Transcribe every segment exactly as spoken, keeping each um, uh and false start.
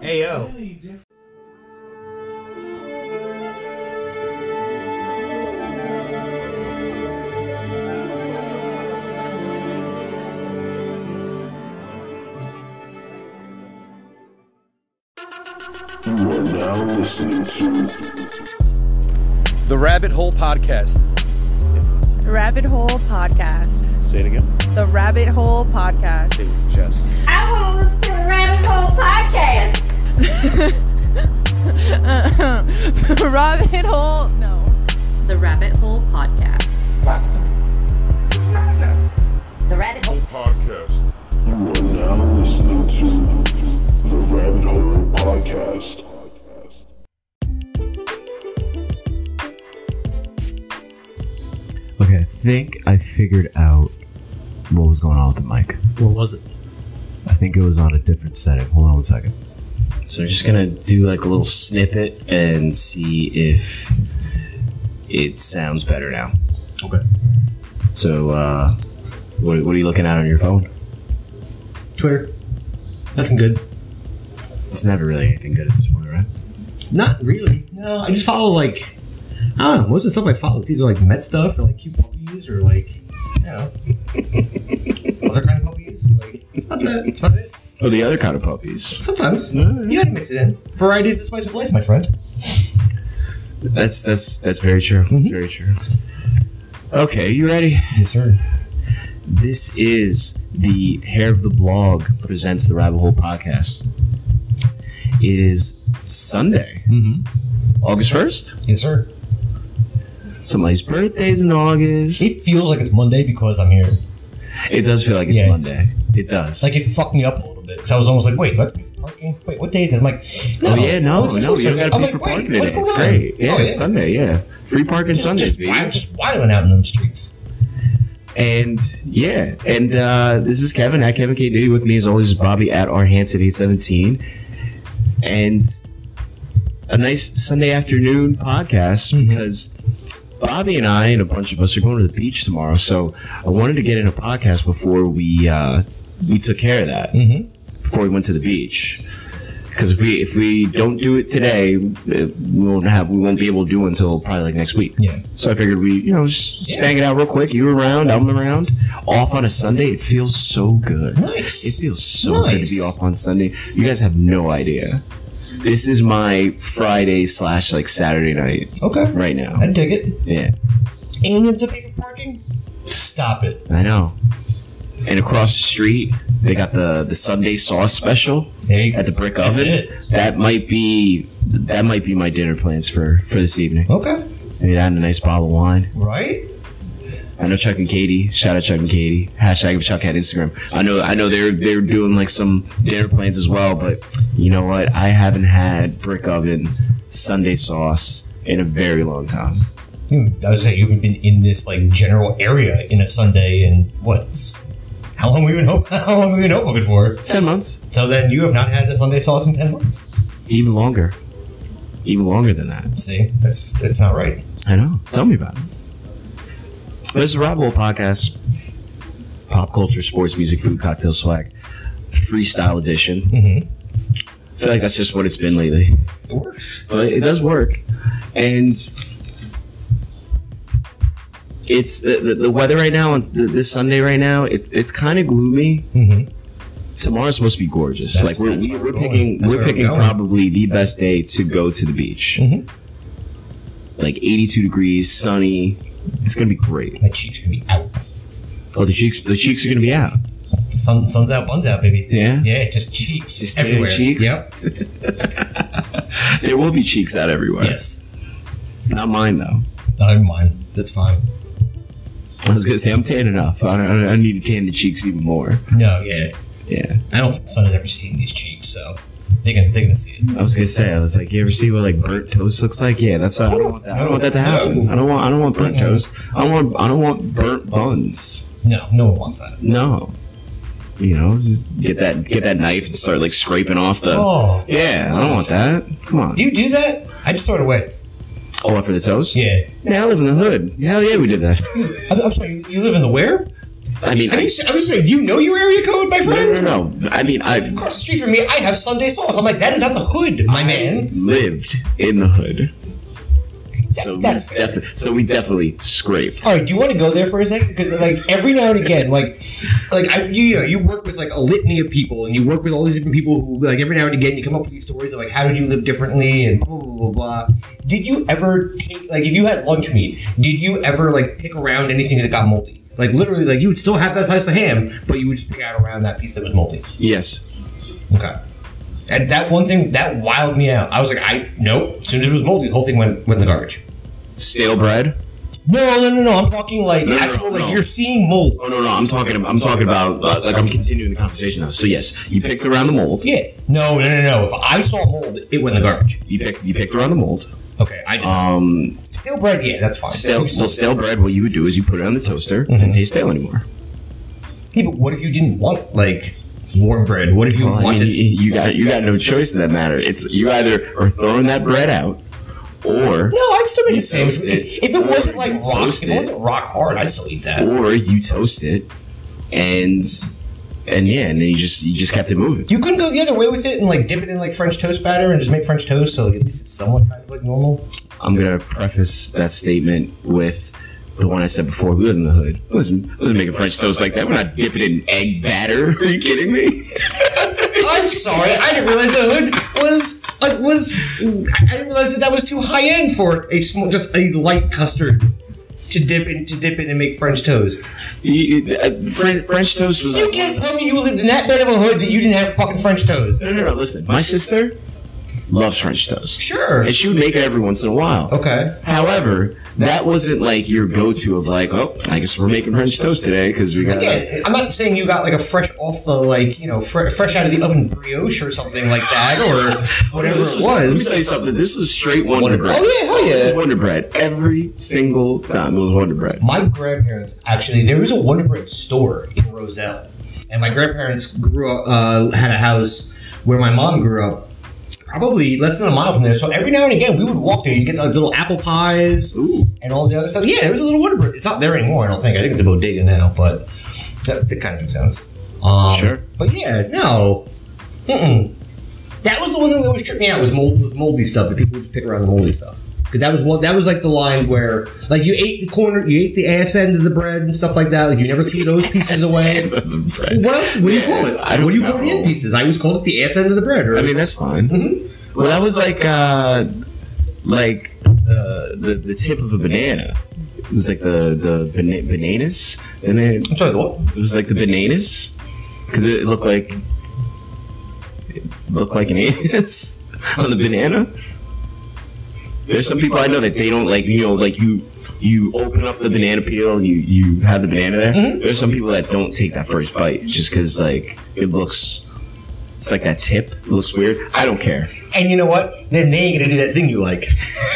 Hey, yo. You are now listening to The Rabbit Hole Podcast. The Rabbit Hole Podcast. Say it again. The Rabbit Hole Podcast. Say it, Jess. I want to listen to the Rabbit Hole Podcast. The Rabbit Hole, no. The Rabbit Hole Podcast. This is madness. The Rabbit Hole. Podcast. You are now listening to The Rabbit Hole Podcast. Okay, I think I figured out what was going on with the mic. What was it? I think it was on a different setting. Hold on one second. So I'm just gonna do like a little snippet and see if it sounds better now. Okay. So, uh, what, what are you looking at on your phone? Twitter. Nothing good. It's never really anything good at this point, right? Not really. No, I just follow, like, I don't know. Most of the stuff I follow, it's either, like, Met stuff or, like, cute puppies or, like, you know, other kind of puppies. Like, it's about that. It's about it. Oh, the other kind of puppies. Sometimes. You gotta mix it in. Variety is the spice of life, my friend. That's that's that's very true. That's very true. Okay, you ready? Yes, sir. This is the Hair of the Blog presents the Rabbit Hole Podcast. It is Sunday, Mm-hmm. August first. Yes, sir. Somebody's birthday's in August. It feels like it's Monday because I'm here. It does feel like it's Yeah. Monday. It does. Like, it fucked me up a little bit. So I was almost like, wait, do I have to pay for parking? Wait, what day is it? I'm like, no. oh yeah, no, it's the no, first you don't day. gotta I'm pay like, for wait, parking. what's It's going on? great. Yeah, Oh, it's Sunday. Yeah, free parking Just, Sundays, just, baby. wild, just wilding out in them streets. And yeah, and uh, this is Kevin at Kevin K D. With me as always is Bobby at R Hanson eight seventeen, and a nice Sunday afternoon podcast Mhm. because Bobby and I and a bunch of us are going to the beach tomorrow. So I wanted to get in a podcast before we uh, we took care of that Mm-hmm. before we went to the beach. Because if we if we don't do it today, we won't have we won't be able to do it until probably like next week. Yeah. So I figured we you know just, just Yeah. bang it out real quick. You around, I'm around. Off on a Sunday, it feels so good. Nice. It feels so good to Nice. be off on Sunday. You guys have no idea. This is my Friday slash like Saturday night Okay. right now. I dig it. Yeah, And you have to pay for parking? Stop it. I know. And across the street, they got the the Sunday sauce special There you at the brick That's oven. it. That might be that might be my dinner plans for for this evening. Okay. Maybe that and a nice bottle of wine. Right? I know Chuck and Katie. Shout out Chuck and Katie. Hashtag if Chuck had Instagram. I know I know they're they're doing like some dinner plans as well. But you know what? I haven't had brick oven Sunday sauce in a very long time. Dude, I was saying, you haven't been in this, like, general area in a Sunday in, what? How long have we been, ho- how long have we been hoping for? Ten months, So then you have not had a Sunday sauce in ten months? even longer, even longer than that. See? That's that's not right. I know. Tell me about it. This is the Rabbit Hole Podcast. Pop culture, sports, music, food, cocktail, swag, freestyle edition. Mm-hmm. I feel like that's just what it's been lately, It works. but it does work. And it's the, the, the weather right now, on th- this Sunday right now, it, it's kind of gloomy. Mm-hmm. Tomorrow's supposed to be gorgeous. That's- like we're that's we, where we're we're going. picking That's we're where we're picking going. probably the best day to go to the beach. Mm-hmm. Like eighty-two degrees, sunny. It's gonna be great. My cheeks are going to be out. Oh, the cheeks the cheeks are gonna be out. Sun, sun's out, buns out, baby. Yeah? Yeah, just cheeks. Just everywhere. cheeks? Yep. There will be cheeks out everywhere. Yes. Not mine though. Never mind. That's fine. I was gonna say I'm tan enough. I, I, I need to tan the cheeks even more. No, yeah. Yeah. I don't think the sun has ever seen these cheeks, so they're gonna, they're gonna see it. I was gonna say, I was like, you ever see what like burnt toast looks like? Yeah, that's. Uh, I don't want that. I don't want that to happen. I don't want. I don't want burnt toast. I don't want. I don't want burnt buns. No, no one wants that. No. You know, get that get that knife and start like scraping off the. Oh. Yeah, I don't want that. Come on. Do you do that? I just throw it away. Oh, what, for the toast? Yeah. Yeah, I live in the hood. Hell yeah, we did that. I'm, I'm sorry, you live in the where? I mean, I, I, I was just saying, do you know your area code, my no, friend? no, no. I mean, I Across the street from me, I have Sunday sauce. I'm like, that is not the hood, my man. lived in the hood. So we that's defi- so we definitely scraped. All right, do you want to go there for a second? Because like every now and again, like, like I, you, you know, you work with like a litany of people, and you work with all these different people who, like, every now and again, you come up with these stories of like, how did you live differently, and blah blah blah blah. Did you ever take, like, if you had lunch meat, did you ever like pick around anything that got moldy? Like literally, like you would still have that slice of ham, but you would just pick out around that piece that was moldy. Yes. Okay. And that one thing that wilded me out. I was like, I nope. As soon as it was moldy, the whole thing went went in the garbage. Stale bread. No, no, no, no. I'm talking like No, no, actual, no, like no. you're seeing mold. Oh no, no. I'm talking. About, I'm talking about. Uh, like I'm continuing the conversation now. So yes, you picked around the mold. Yeah. No, no, no, no. If I saw mold, it went in the garbage. You picked. You picked around the mold. Okay, I did. Um, Stale bread, yeah, that's fine. stale. So stale bread. What you would do is you put it on the toaster. Mm-hmm. It didn't taste stale anymore. Yeah, but what if you didn't want like warm bread? What if you Well, I wanted? mean, you, you got. You got no choice in that matter. It's you either are throwing that bread out, or No, I'd still make You a sandwich. toast If, it, if it or wasn't you like rock, toast if it it. wasn't rock hard, I'd still eat that. or you toast it, and and yeah, and then you just you just kept it moving. You couldn't go the other way with it and like dip it in like French toast batter and just make French toast, so like at least it's somewhat kind of like normal. I'm gonna preface that statement with the one I said before. We live in the hood. I wasn't, I wasn't making French toast like that. We're not dipping it in egg batter. Are you kidding me? I'm sorry, I didn't realize the hood was uh, was. I didn't realize that that was too high end for a small, just a light custard to dip in to dip in and make French toast. You- uh, French, French toast was. You like- can't tell me you lived in that bit of a hood that you didn't have fucking French toast. No, no, no. Listen, my sister loves French toast. Sure. And she would make it every once in a while. Okay. However, that wasn't like your go-to of like, oh, I guess we're making French toast today because we got. Again, I'm not saying you got like a fresh off the like you know fre- fresh out of the oven brioche or something like that or whatever This it was, let me was. tell you something. This was straight Wonder Bread. Oh yeah, hell It was yeah. Wonder Bread every single time. It was Wonder Bread. My grandparents actually there was a Wonder Bread store in Roselle, and my grandparents grew up uh, had a house where my mom grew up. Probably less than a mile from there. So every now and again, we would walk there. You'd get like little apple pies Ooh. and all the other stuff. Yeah, there was a little Wonder Bread. It's not there anymore, I don't think. I think it's a bodega now, but that, that kind of makes sense. Um, Sure. But yeah, no. Mm-mm. That was the one thing that always tripped me out was mold was moldy stuff. That people would just pick around the moldy stuff. Because that was one. That was like the line where, like, you ate the corner, you ate the ass end of the bread and stuff like that. Like, you never threw those pieces away. What else? What do you call it? I don't what do you call know. the end pieces? I always called it the ass end of the bread. Or, I mean, that's fine. Mm-hmm. Well, that was like, uh, like uh, the the tip of a banana. It was like the the bana- bananas. And it, I'm sorry, the what? it was like the bananas because it looked like it looked like an anus on the banana. There's some people I know that they don't like, you know, like you you open up the banana peel and you, you have the banana there. Mm-hmm. There's some people that don't take that first bite just because like it looks, it's like that tip. It looks weird. I don't care. And you know what? Then they ain't gonna do that thing you like.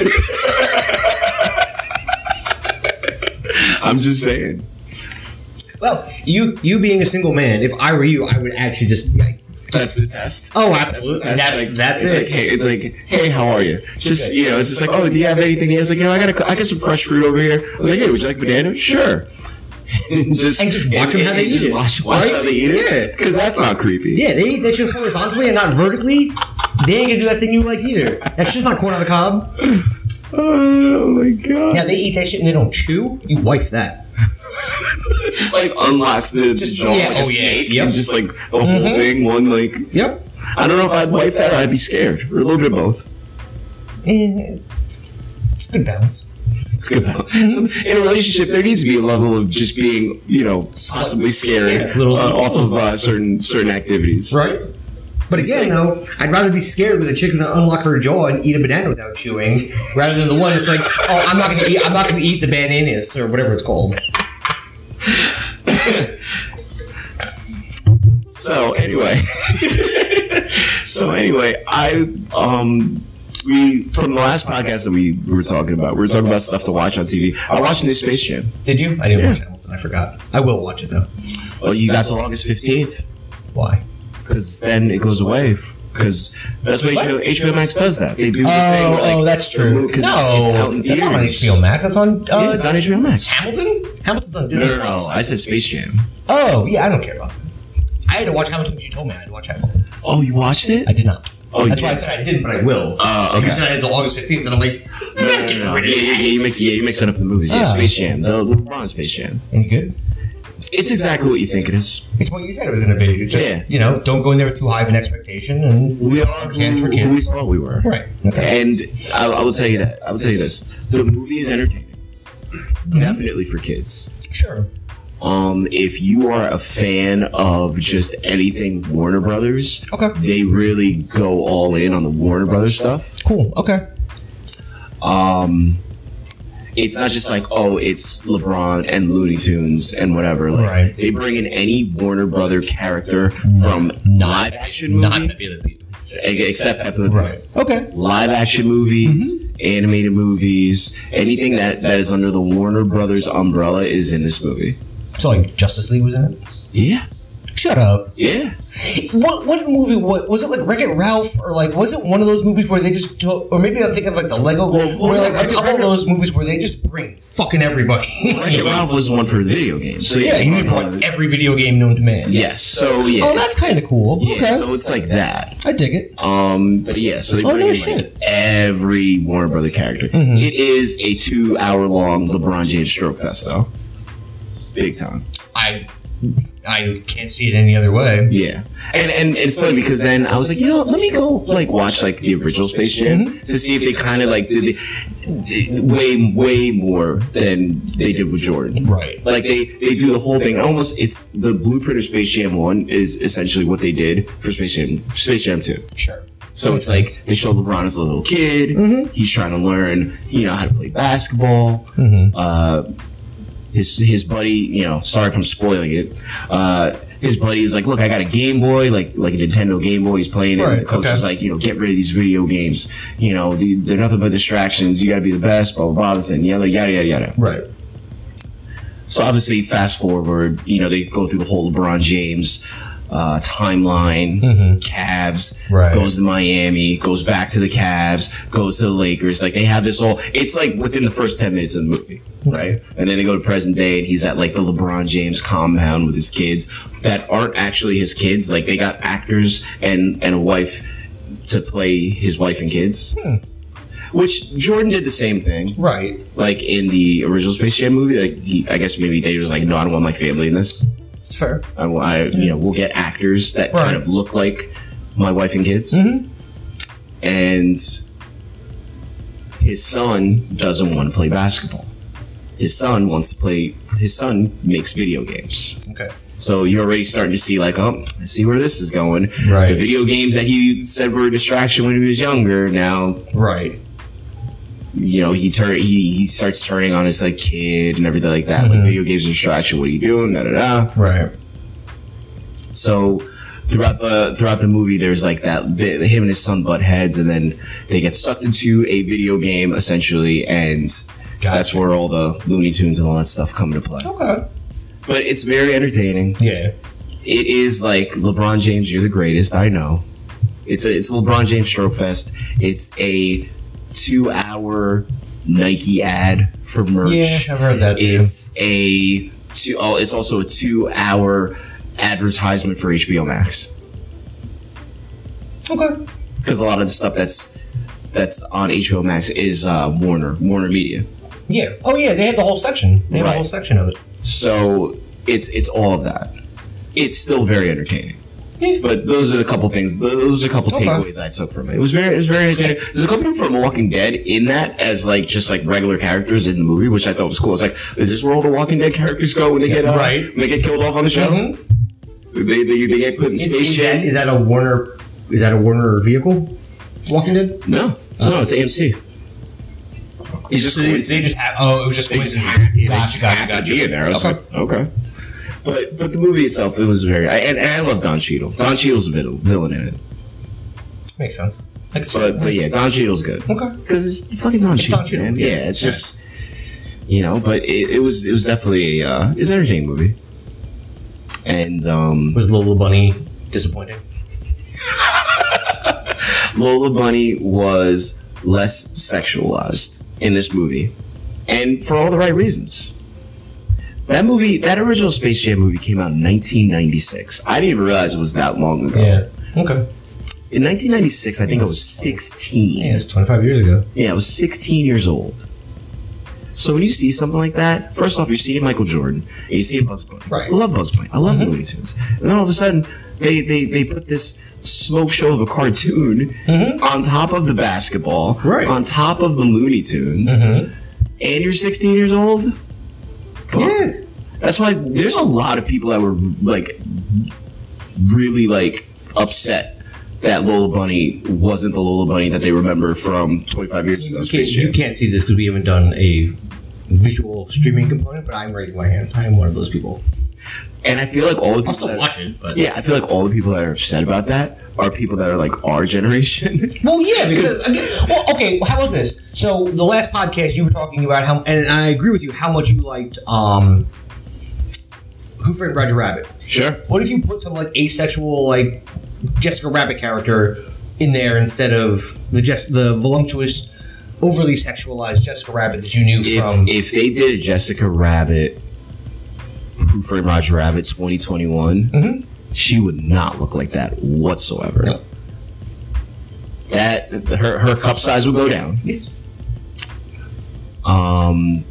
I'm just saying. Well, you you being a single man, if I were you, I would actually just. Like, That's the test. oh, absolutely. That's that's, like, that's it's it. Like, hey, it's like, hey, how are you? Just, you know, it's just like, oh, do you have anything? He's like, you know, I got a, I got some fresh fruit over here. I was like, hey, would you like banana? Sure. and just And just watch them how they and eat just it. Watch, watch Right? how they eat it. Yeah. Because that's not creepy. Yeah, they eat that shit horizontally and not vertically. They ain't gonna do that thing you like either. That shit's not corn on the cob. Oh my god. Now they eat that shit and they don't chew. You wipe that. Like unlocks the Just- jaw yeah, like a oh, yeah, snake yep. and just like the whole thing, one like. Yep. I don't know if I'd wipe that or I'd be scared. Or a little bit of both. Eh, it's good balance. It's good. So in a relationship, there needs to be a level of just being, you know, possibly scary Yeah, little- uh, off of uh, certain certain activities. Right? But again, though, I'd rather be scared with a chicken to unlock her jaw and eat a banana without chewing, rather than the one that's like, oh, I'm not gonna eat, I'm not gonna eat the bananas or whatever it's called. So anyway, so anyway, I um we from the last podcast that we were talking about, we were talking about stuff to watch on T V. I watched the new Space Jam. Did you? I didn't watch Hamilton. I forgot. I will watch it though. Oh, you got till August fifteenth Why? because then it goes away. Because that's what H B O, H B O Max does. That they do. the thing Oh, where, like, oh, that's true. because No, it's, it's out in that's not on theaters. H B O Max. That's on. Uh, Yeah, it's on H B O Max. Hamilton. Hamilton's on No, Disney. no, no. I said Space Jam. Oh, yeah, I don't care about that. I had to watch Hamilton because you told me I had to watch Hamilton. Oh, you watched it? I did not. Oh, That's you why I did? said I didn't, but I will. Oh, And okay. you said I had till August fifteenth, and I'm like, I'm not getting rid of Yeah, yeah, yeah, you mix, yeah, you mixing up the movies. Yeah, Ah. Space Jam, the, the LeBron Space Jam. Any good? It's exactly what you think it is. It's what you said it was going to be. It's just, Yeah. you know, don't go in there with too high of an expectation. And We are Stands for who, who we kids. thought we were. Right. Okay. And I, I will tell you that. I will tell you this. The movie is entertaining. Definitely for kids. Sure. Um, if you are a fan of just anything Warner Brothers, Okay. they really go all in on the Warner Brothers stuff. Cool. Okay. Um, it's not just like, oh, it's LeBron and Looney Tunes and whatever. Like, Right. They bring in any Warner Brother character from live action movie, Not Pepe Le Pew. except Pepe Le Pew. Right. Okay. Live action movies, Mm-hmm. animated movies, anything that, that is under the Warner Brothers umbrella is in this movie. So, like, Justice League was in it? Yeah, Shut up. yeah. What what movie what, was it? Like Wreck-It Ralph, or like was it one of those movies where they just took, or maybe I'm thinking of like the Lego, Well, where like a Wreck-It- couple of those movies where they just bring fucking everybody. Wreck-It Ralph was one for the video game. So Yeah, yeah, you brought every video game known to man. Yes. So yeah. Oh, that's kind of cool. Yeah, Okay, so it's like that. I dig it. Um, but yeah, so they Oh, bring no in shit. like every Warner Brother character. Mm-hmm. It is a two-hour-long LeBron James stroke fest, though. Big time. I I can't see it any other way. Yeah, and and it's funny because then I was like, you know, let me go like watch like the original Space Jam Mm-hmm. to see if they kind of like did the, way way more than they did with Jordan. Right. Like they they do the whole thing. Almost, it's the blueprint of Space Jam One is essentially what they did for Space Jam Space Jam Two. Sure. So it's like they show LeBron as a little kid. Mm-hmm. He's trying to learn, you know, how to play basketball. Mm-hmm. Uh, his his buddy, you know, sorry if I'm spoiling it. Uh, his buddy is like, look, I got a Game Boy, like like a Nintendo Game Boy. He's playing it. Right, And the coach okay. is like, you know, get rid of these video games. You know, the, they're nothing but distractions. You got to be the best. Blah blah blah. This and yada yada yada yada. Right. So obviously, fast forward, you know, they go through the whole LeBron James uh, timeline. Cavs, Right. goes to Miami, goes back to the Cavs, goes to the Lakers. Like they have this whole. It's like within the first ten minutes of the movie, right? And then they go to present day, and he's at like the LeBron James compound with his kids that aren't actually his kids. Like they got actors and and a wife to play his wife and kids. Which Jordan did the same thing. Right. Like in the original Space Jam movie, like he, I guess maybe they was like, no, I don't want my family in this. It's fair. I, I you know, we'll get actors that Right. kind of look like my wife and kids. Mm-hmm. And his son doesn't want to play basketball. His son wants to play. His son makes video games. Okay. So you're already starting to see like, oh, I see where this is going. Right. The video games that he said were a distraction when he was younger, now Right. you know, he turn he he starts turning on his like kid and everything like that. Mm-hmm. Like video games are distraction. What are you doing? Da da da. Right. So throughout the throughout the movie, there's like that the, him and his son butt heads, and then they get sucked into a video game essentially, and that's where all the Looney Tunes and all that stuff come into play. Okay. But it's very entertaining. Yeah. It is like LeBron James, you're the greatest. I know. It's a it's a LeBron James stroke fest. It's a two hour Nike ad for merch. Yeah, I've heard that too. It's a two. Oh, it's also a two hour advertisement for H B O Max. Okay. Because a lot of the stuff that's that's on H B O Max is uh, Warner Warner Media. Yeah. Oh yeah, they have the whole section. They have Right. a whole section of it. So it's it's all of that. It's still very entertaining. Yeah. But those are a couple things. Those are a couple Okay. takeaways I took from it. It was very, it was very entertaining. There's a couple from Walking Dead in that as like just like regular characters in the movie, which I thought was cool. It's like, is this where all the Walking Dead characters go when they get uh, Right. when they get killed off on the show? Mhm. They, they they get put in Is, Space is, that, Jam. is that a Warner? Is that a Warner vehicle? Walking Dead. No, no, it's A M C. He's just They, they just have. Oh, it was just They just coincidence. happened- they Gotcha, just gotcha, happened to gotcha. be in there. I was Okay. like, okay. But but the movie itself, it was very. I, and, and I love Don Cheadle. Don Cheadle's a villain, villain in it. Makes sense. I can see But that. but yeah, Don Cheadle's good. Okay. Because it's fucking Don Cheadle. Don Cheadle, man. yeah. Yeah, it's just you know. But it, it was it was definitely a uh, it's an entertaining movie. And um, Was Lola Bunny disappointing? Lola Bunny was less sexualized in this movie, and for all the right reasons. That movie, that original Space Jam movie came out in nineteen ninety-six. I didn't even realize it was that long ago. Yeah. Okay. In nineteen ninety-six, I think I was sixteen. Yeah, it's twenty-five years ago. Yeah, I was sixteen years old. So when you see something like that, first off, you're seeing Michael Jordan, and you see Bugs Bunny. Right. I love Bugs Bunny. I love mm-hmm. Looney Tunes. And then all of a sudden, they, they, they put this smoke show of a cartoon mm-hmm. on top of the basketball, right. on top of the Looney Tunes, mm-hmm. and you're sixteen years old? Come yeah. on. That's why there's a lot of people that were, like, really, like, upset that Lola Bunny wasn't the Lola Bunny that they remember from twenty-five years ago. You can't, you can't see this because we haven't done a visual streaming component, but I'm raising my hand. I am one of those people. And I feel like all the people I'll still that, watch it, but yeah, I feel like all the people that are upset about that are people that are like our generation. Well, yeah, because again, well, okay. Well, how about this? So the last podcast you were talking about how, and I agree with you, how much you liked um, Who Framed Roger Rabbit. Sure. What if you put some like asexual like Jessica Rabbit character in there instead of the just the voluptuous, overly sexualized Jessica Rabbit that you knew if, from? If they did a Jessica Rabbit, Who Framed Roger Rabbit twenty twenty-one, mm-hmm. she would not look like that whatsoever. No. That her her cup size would go down. Yes. Um.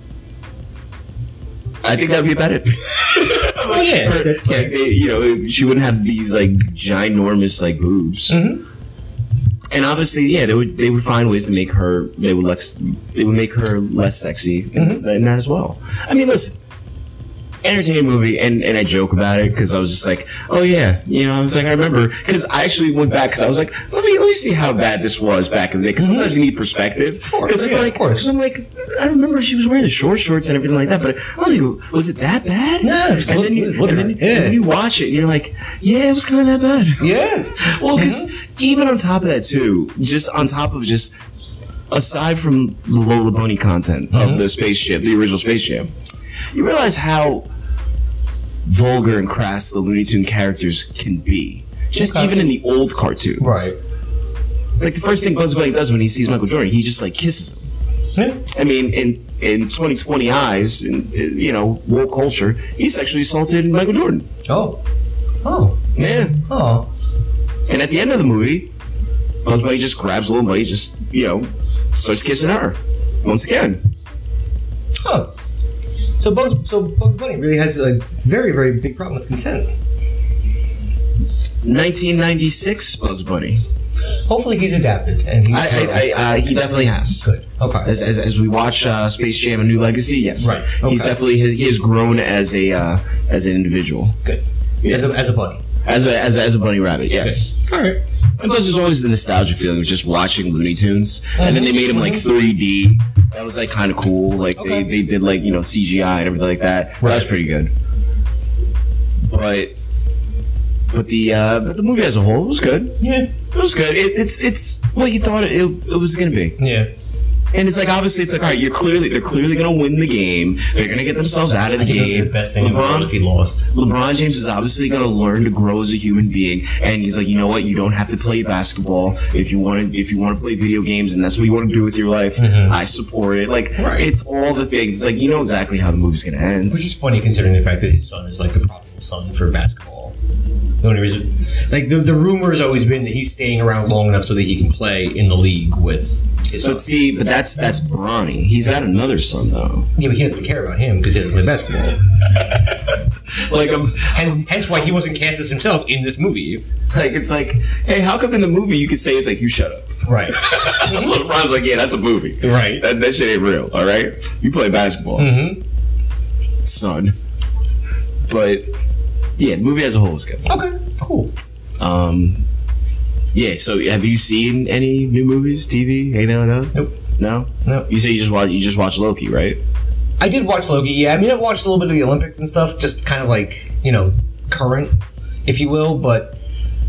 I think that would be about it. Oh yeah, her, like they, you know, she wouldn't have these like ginormous like boobs. Mm-hmm. And obviously, yeah, they would they would find ways to make her they would less they would make her less sexy mm-hmm. in, in that as well. I mean, listen, entertaining movie, and, and I joke about it because I was just like, oh yeah, you know, I was like, I remember because I actually went back because I was like, let me let me see how bad this was back in the day because sometimes mm-hmm. you need perspective. Of course, I'm yeah, like, of course. I'm like, I remember she was wearing the short shorts and everything like that, but I don't think was it that bad? No, it was and, look, then you, it was and, then, yeah. and then you watch it and you're like, yeah, it was kind of that bad. Yeah, well, because mm-hmm. even on top of that too, just on top of just aside from the Lola Bunny content mm-hmm. of the Space Jam, the original Space Jam, you realize how vulgar and crass the Looney Tune characters can be. Just okay. even in the old cartoons. Right. Like the first thing Bugs Bunny does when he sees Michael Jordan, he just like kisses him. Yeah. I mean, in in twenty twenty eyes, in, in you know, woke culture, he sexually assaulted Michael Jordan. Oh. Oh. Yeah. Oh. And at the end of the movie, Bugs Bunny just grabs Lola Bunny, just, you know, starts kissing her. Once again. Huh. So Bugs, so Bugs Bunny really has a very, very big problem with consent. nineteen ninety-six Bugs Bunny. Hopefully he's adapted, and he's. I, I, I, uh, he definitely has. Good. Okay. As, as, as we watch uh, Space Jam: A New Legacy, yes. Right. Okay. He's definitely he has grown as a uh, as an individual. Good. Yes. As a as a bunny. As a as a, as a bunny rabbit, yes. Okay. All right. And plus, there's always the nostalgia feeling of just watching Looney Tunes, mm-hmm. and then they made them like three D. That was like kind of cool. Like okay. they, they did like you know C G I and everything like that. Right. That was pretty good. But but the uh, but the movie as a whole was good. Yeah, it was good. It, it's it's what you thought it, it, it was gonna be. Yeah. And it's like obviously it's like all right, you're clearly they're clearly gonna win the game. They're gonna get themselves out of the I think game. The best thing LeBron, in the world if he lost. LeBron James is obviously gonna learn to grow as a human being, and he's like, you know what, you don't have to play basketball if you want to. If you want to play video games, and that's what you want to do with your life, mm-hmm. I support it. Like right. it's all the things. It's like you know exactly how the movie's gonna end. Which is funny considering the fact that his son is like the prodigal son for basketball. The only reason, like the the rumor has always been that he's staying around long enough so that he can play in the league with his son. But see, but that's that's Bronny. He's got another son though. Yeah, but he doesn't care about him because he doesn't play basketball. like, um, and hence why he wasn't cast as himself in this movie. Like, it's like, hey, how come in the movie you could say it's like you shut up? Right. LeBron's like, yeah, that's a movie. Right. That, that shit ain't real. All right. You play basketball, mm-hmm. son. But. Yeah, the movie as a whole is good. Okay, cool. Um, yeah. So, have you seen any new movies, T V, anything like that? Nope. No. No. You say you just watch. You just watched Loki, right? I did watch Loki. Yeah, I mean, I've watched a little bit of the Olympics and stuff, just kind of like you know, current, if you will. But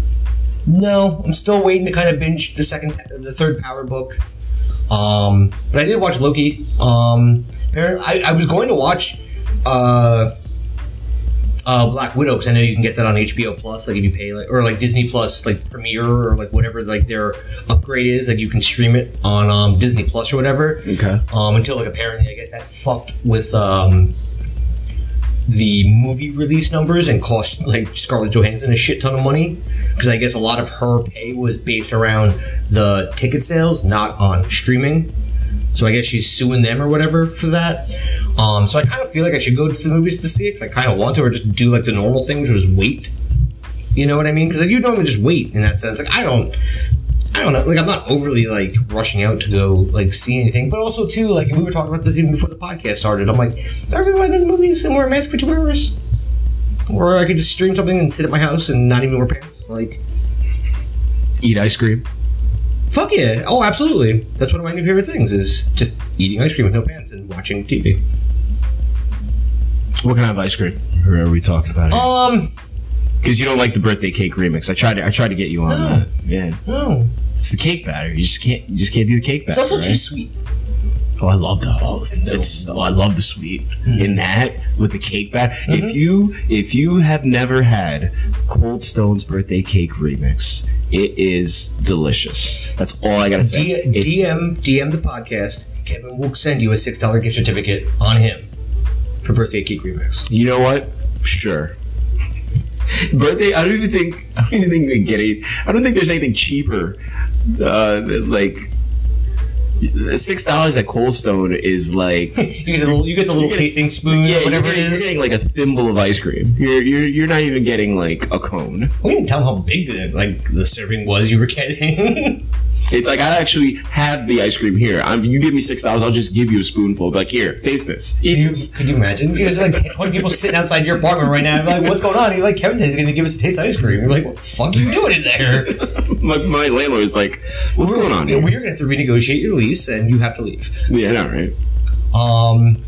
no, I'm still waiting to kind of binge the second, the third Power book. Um, but I did watch Loki. Um, I, I was going to watch. Uh, Uh, Black Widow, because I know you can get that on H B O Plus, like if you pay, like, or like Disney Plus, like Premiere or like whatever, like their upgrade is, like you can stream it on um, Disney Plus or whatever. Okay. Um, until like apparently, I guess that fucked with um, the movie release numbers and cost like Scarlett Johansson a shit ton of money, because I guess a lot of her pay was based around the ticket sales, not on streaming. So I guess she's suing them or whatever for that. Um, so I kind of feel like I should go to the movies to see it, because I kind of want to, or just do like the normal thing, which was wait. You know what I mean? Because like, you normally just wait in that sense. Like I don't, I don't know. Like I'm not overly like rushing out to go like see anything. But also too, like we were talking about this even before the podcast started. I'm like, I really want to go to the movies and wear a mask for two hours, or I could just stream something and sit at my house and not even wear pants. Like Eat ice cream. fuck yeah! Oh, absolutely. That's one of my new favorite things is just eating ice cream with no pants and watching T V. What kind of ice cream are we talking about here? Um, Because you don't like the birthday cake remix. I tried to I tried to get you on No. that. Yeah. no, It's the cake batter. You just can't you just can't do the cake batter. it's also right? too sweet. Oh, I love the oh, it's, oh, I love the sweet Mm-hmm. in that with the cake batter. If you if you have never had Cold Stone's birthday cake remix, it is delicious. That's all I gotta say. D- It's- D M D M the podcast. Kevin will send you a six dollar gift certificate on him for birthday cake remix. You know what? Sure. Birthday. I don't even think. I don't even think we get it. I don't think there's anything cheaper. Uh, than, like six dollars at Cold Stone is like. You get the little, you get the little tasting spoon, Yeah, or whatever you're, it getting, is. you're getting like a thimble of ice cream. You're you're you're not even getting like a cone. We didn't tell him how big the like the serving was you were getting. It's like I actually have the ice cream here. I'm, you give me six dollars, I'll just give you a spoonful. Be like, here, taste this. Eat Could you, this. could you imagine? There's like ten, twenty people sitting outside your apartment right now. Like, what's going on? You're like, Kevin said he's going to give us a taste of ice cream. You're like, what the fuck are you doing in there? My, my landlord's like, what's We're- going on yeah, here? We're going to have to renegotiate your lease, and you have to leave. Yeah, I know, right? Um,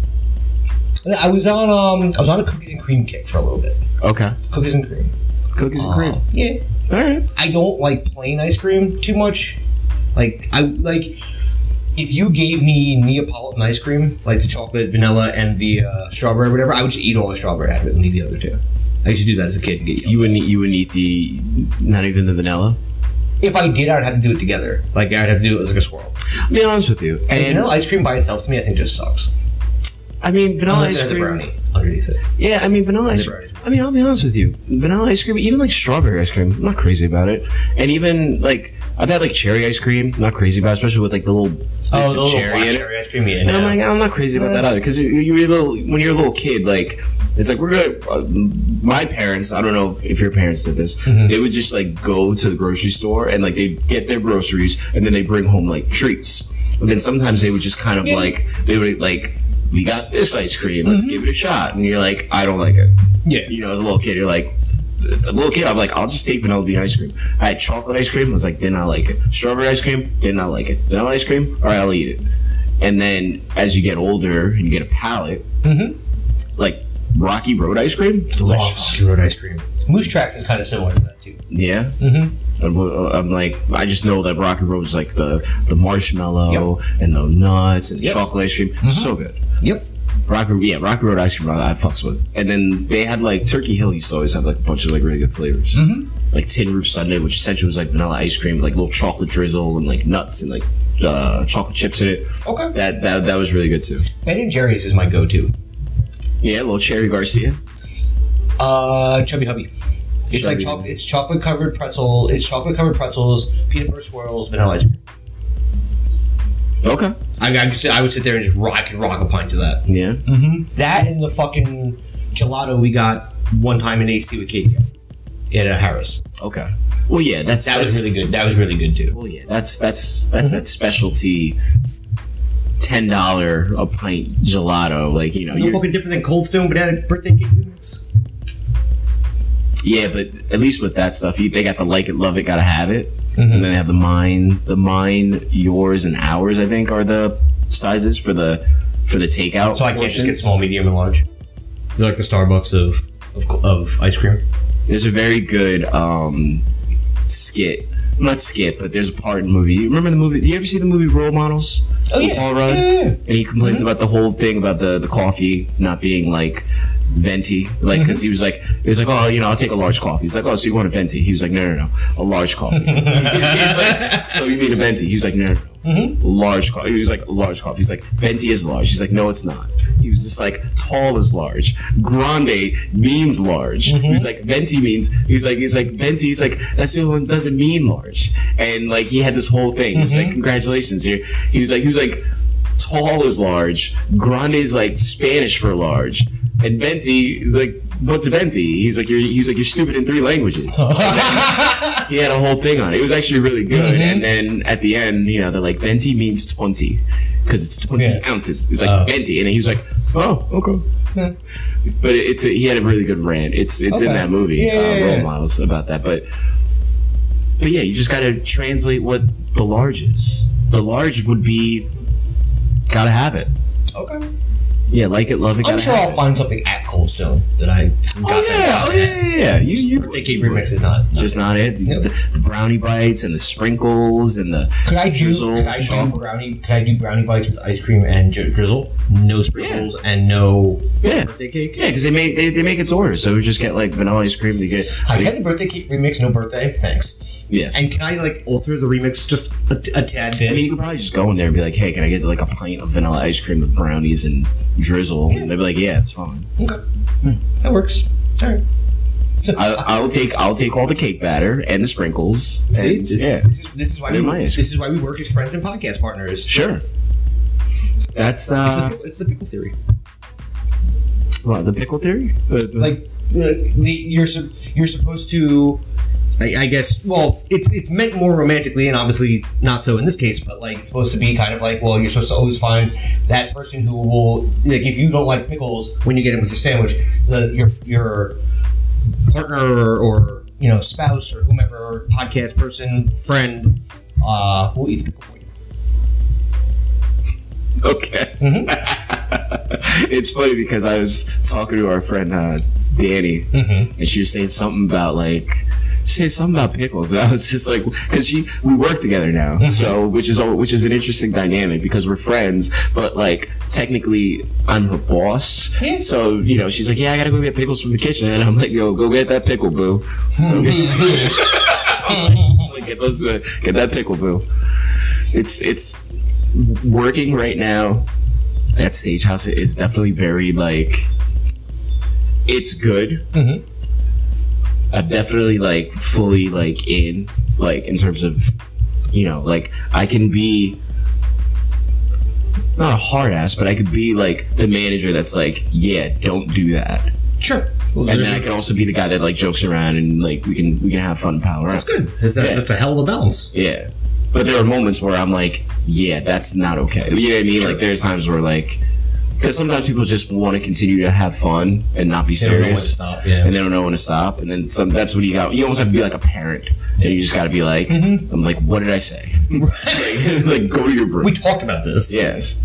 I was on um, I was on a cookies and cream kick for a little bit. Okay. Cookies and cream. Cookies and cream. Uh, yeah. All right. I don't like plain ice cream too much. Like I like if you gave me Neapolitan ice cream, like the chocolate, vanilla, and the uh, strawberry, or whatever, I would just eat all the strawberry out of it and leave the other two. I used to do that as a kid and get You wouldn't eat, you wouldn't eat the not even the vanilla. If I did, I would have to do it together. Like I'd have to do it as like a swirl. I'll be honest with you. And And vanilla ice cream by itself to me, I think just sucks. I mean, vanilla Unless it ice has a cream. brownie underneath it. Yeah, I mean vanilla ice the cream. brownies. I mean, I'll be honest with you. Vanilla ice cream, even like strawberry ice cream, I'm not crazy about it. And even like I've had like cherry ice cream, not crazy about it, especially with like the little bits Oh, of the little cherry black in it. cherry ice cream, yeah. And I'm no. like, I'm not crazy about that either. Because you, you're a little, when you're a little kid, like, it's like we're gonna. Uh, my parents, I don't know if your parents did this. Mm-hmm. They would just like go to the grocery store and like they would get their groceries and then they bring home like treats. And then sometimes they would just kind of Yeah. like they would like, we got this ice cream, let's Mm-hmm. give it a shot. And you're like, I don't like it. Yeah. You know, as a little kid, you're like. A little kid, I'm like, I'll just take vanilla bean ice cream. I had chocolate ice cream, I was like, did not like it. Strawberry ice cream, did not like it. Vanilla ice cream, all right, I'll eat it. And then as you get older and you get a palate, Mm-hmm. like Rocky Road ice cream, delicious. Rocky Road ice cream. Moose Tracks is kind of similar to that too. Yeah. Mm-hmm. I'm, I'm like, I just know that Rocky Road is like the the marshmallow and the nuts and Yep. chocolate ice cream, so good. Yep. Rocky, yeah, Rocky Road ice cream I, I fucks with. And then they had like Turkey Hill used to always have like a bunch of like really good flavors. Mm-hmm. Like Tin Roof Sundae, which essentially was like vanilla ice cream with like little chocolate drizzle and like nuts and like uh, chocolate chips in it. Okay. That that that was really good too. Ben and Jerry's is my go-to. Yeah, little Cherry Garcia. Uh, Chubby Hubby. It's like Chubby. chocolate. It's chocolate covered pretzel. It's chocolate covered pretzels, peanut butter swirls, vanilla ice cream. Okay. I, I, could sit, I would sit there and just rock, I could rock a pint to that. Yeah. Mm-hmm. That and the fucking gelato we got one time in A C with Katie at uh, Harris. Okay. Well, yeah, that's That that's, was really good. That was really good too. Well, yeah, that's that's that's that specialty ten dollar a pint gelato. Like you know, No you're, fucking different than Cold Stone Banana birthday cake remix. yeah, but at least with that stuff, you, they got the like it, love it, gotta have it, Mm-hmm. and then they have the mine, the mine, yours, and ours. I think are the sizes for the for the takeout. So I can't just get portions. small, medium, and large. They're like the Starbucks of of, of ice cream. There's a very good um, skit. Not skit, but there's a part in the movie. You remember the movie? You ever see the movie Role Models? Oh, With yeah. Paul Rudd? Yeah, yeah, yeah. And he complains about the whole thing about the, the coffee not being like venti, like because he was like he was like, oh, you know, I'll take a large coffee. He's like, oh, so you want a venti? He was like, no, no, no, a large coffee. He's like, so you mean a venti? He was like, no, no, no. Mm-hmm. Large coffee. He was like, large coffee. He's like, venti is large. He's like, no, it's not. He was just like, tall is large. Grande means large. Mm-hmm. He was like, venti means. He was like, he's like, venti. He's like, that's the only one that doesn't mean large. And like, he had this whole thing. He was mm-hmm. like, congratulations. Here. He was like, he was like, tall is large. Grande is like Spanish for large. And venti is like, what's a venti? He's like, you're. He's like, you're stupid in three languages. He had a whole thing on it. It was actually really good. Mm-hmm. And then at the end, you know, they're like, venti means twenty because it's twenty yeah. ounces. It's like oh. venti, and then he was like, oh, okay. Yeah. But it's a, he had a really good rant. It's it's okay. in that movie, yeah, uh, yeah, Role Models, about that. But but yeah, you just got to translate what the large is. The large would be gotta have it. Okay. Yeah, like it, love it. I'm sure I'll it. find something at Cold Stone that I got. Oh yeah, oh, yeah, yeah, yeah. You, you birthday cake remix is not just not it. Nope. The, the brownie bites and the sprinkles and the could I do drizzle, could I do brownie could I do brownie bites with ice cream and j- drizzle? No sprinkles yeah. and no yeah. birthday cake. Yeah, because they make they, they make it to order, so we just get like vanilla ice cream to get. I had the birthday cake remix, no birthday. Thanks. Yes. And can I like alter the remix just a, a tad bit? I mean, you could probably just go in there and be like, "Hey, can I get like a pint of vanilla ice cream with brownies and drizzle?" Yeah. And they'd be like, "Yeah, it's fine." Okay, hmm. that works. All right. So, I, I'll take I'll take all the cake batter and the sprinkles. See, and, this, yeah. this, is, this is why we this is why we work as friends and podcast partners. Sure. That's uh. It's the pickle, it's the pickle theory. What, the pickle theory? The, the, like the, the you're you're supposed to. I, I guess, well, it's it's meant more romantically, and obviously not so in this case, but, like, it's supposed to be kind of like, well, you're supposed to always find that person who will, like, if you don't like pickles when you get in with your sandwich, the, your your partner or, or, you know, spouse or whomever, podcast person, friend, uh, will eat the pickle for you. Okay. Mm-hmm. It's funny because I was talking to our friend, uh, Danny, mm-hmm. and she was saying something about, like, say something about pickles, and I was just like, because she we work together now, mm-hmm. so which is which is an interesting dynamic because we're friends, but like technically I'm her boss. Yeah. So you know, she's like, yeah, I gotta go get pickles from the kitchen, and I'm like, yo, go get that pickle, boo. like, get those, uh, get that pickle, boo. It's it's working right now. That stage house is definitely very like, it's good. Mm-hmm. I'm definitely like fully like in like in terms of, you know, like I can be not a hard ass, but I could be like the manager that's like, yeah, don't do that. Sure. Well, and then I can also be the guy that like jokes around and like we can we can have fun, pal around. That's good. That's, yeah. that's a hell of a balance. Yeah. But there are moments where I'm like, yeah, that's not okay. You know what I mean? Sure. Like there's times where like, because sometimes people just want to continue to have fun and not be they serious, don't know when to stop, yeah. and they don't know when to stop. And then some. That's when you got. You almost have to be like a parent, and you just got to be like, mm-hmm. I'm like, what did I say? like, like, go to your room. We talked about this. Yes.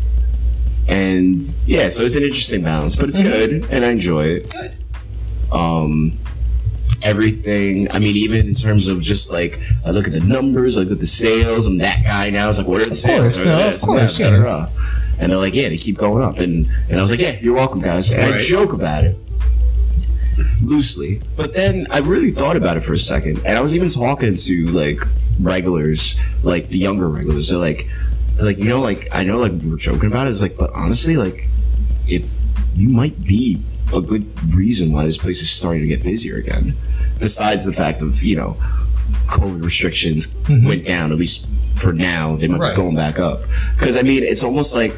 And yeah, so it's an interesting balance, but it's mm-hmm. good, and I enjoy it. Good. Um, everything. I mean, even in terms of just like, I look at the numbers, I look at the sales. I'm that guy now. It's like, what are the of sales? Course, no, of course, yeah. yeah. And they're like, yeah, they keep going up. And, and I was like, yeah, you're welcome, guys. And right. I joke about it loosely. But then I really thought about it for a second. And I was even talking to, like, regulars, like, the younger regulars. They're like, they're like, you know, like, I know, like, we were joking about it. It's like, but honestly, like, it, you might be a good reason why this place is starting to get busier again. Besides the fact of, you know, COVID restrictions mm-hmm. went down, at least for now. They might right. be going back up. Because, I mean, it's almost like,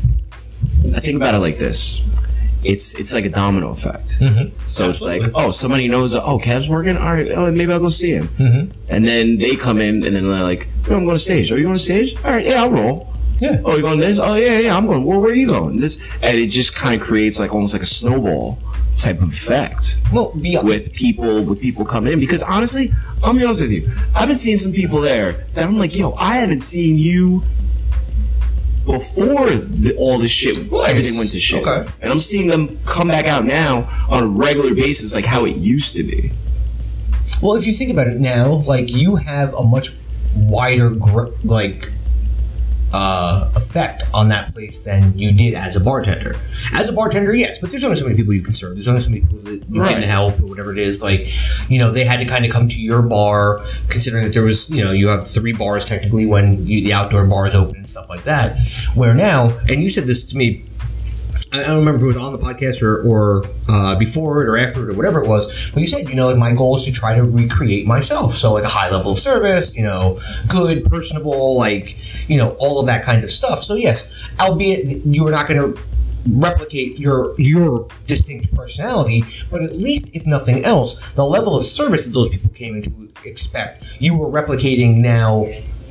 I think about it like this. It's it's like a domino effect. Mm-hmm. So Absolutely. It's like, oh, somebody knows, oh, Kev's working? All right, oh, maybe I'll go see him. Mm-hmm. And then they come in, and then they're like, oh, I'm going to stage. Are you going to stage? All right, yeah, I'll roll. Yeah. Oh, you going to this? Oh, yeah, yeah, I'm going. Well, where are you going? This, and it just kind of creates like almost like a snowball type of effect. Well, yeah. with people with people coming in. Because honestly, I'll be honest with you, I've been seeing some people there that I'm like, yo, I haven't seen you before the, all this shit, well, everything went to shit. Okay. And I'm seeing them come back out now on a regular basis, like how it used to be. Well, if you think about it now, like, you have a much wider, gr- like, uh, effect on that place than you did as a bartender. As a bartender, yes, but there's only so many people you can serve. There's only so many people that you Right. can help or whatever it is. Like, you know, they had to kind of come to your bar, considering that there was, you know, you have three bars technically when you, the outdoor bars open and stuff like that. Where now, and you said this to me, I don't remember if it was on the podcast or, or uh, before it or after it or whatever it was, but you said, you know, like my goal is to try to recreate myself. So like a high level of service, you know, good, personable, like, you know, all of that kind of stuff. So yes, albeit you are not going to replicate your your distinct personality, but at least if nothing else, the level of service that those people came in to expect, you were replicating now,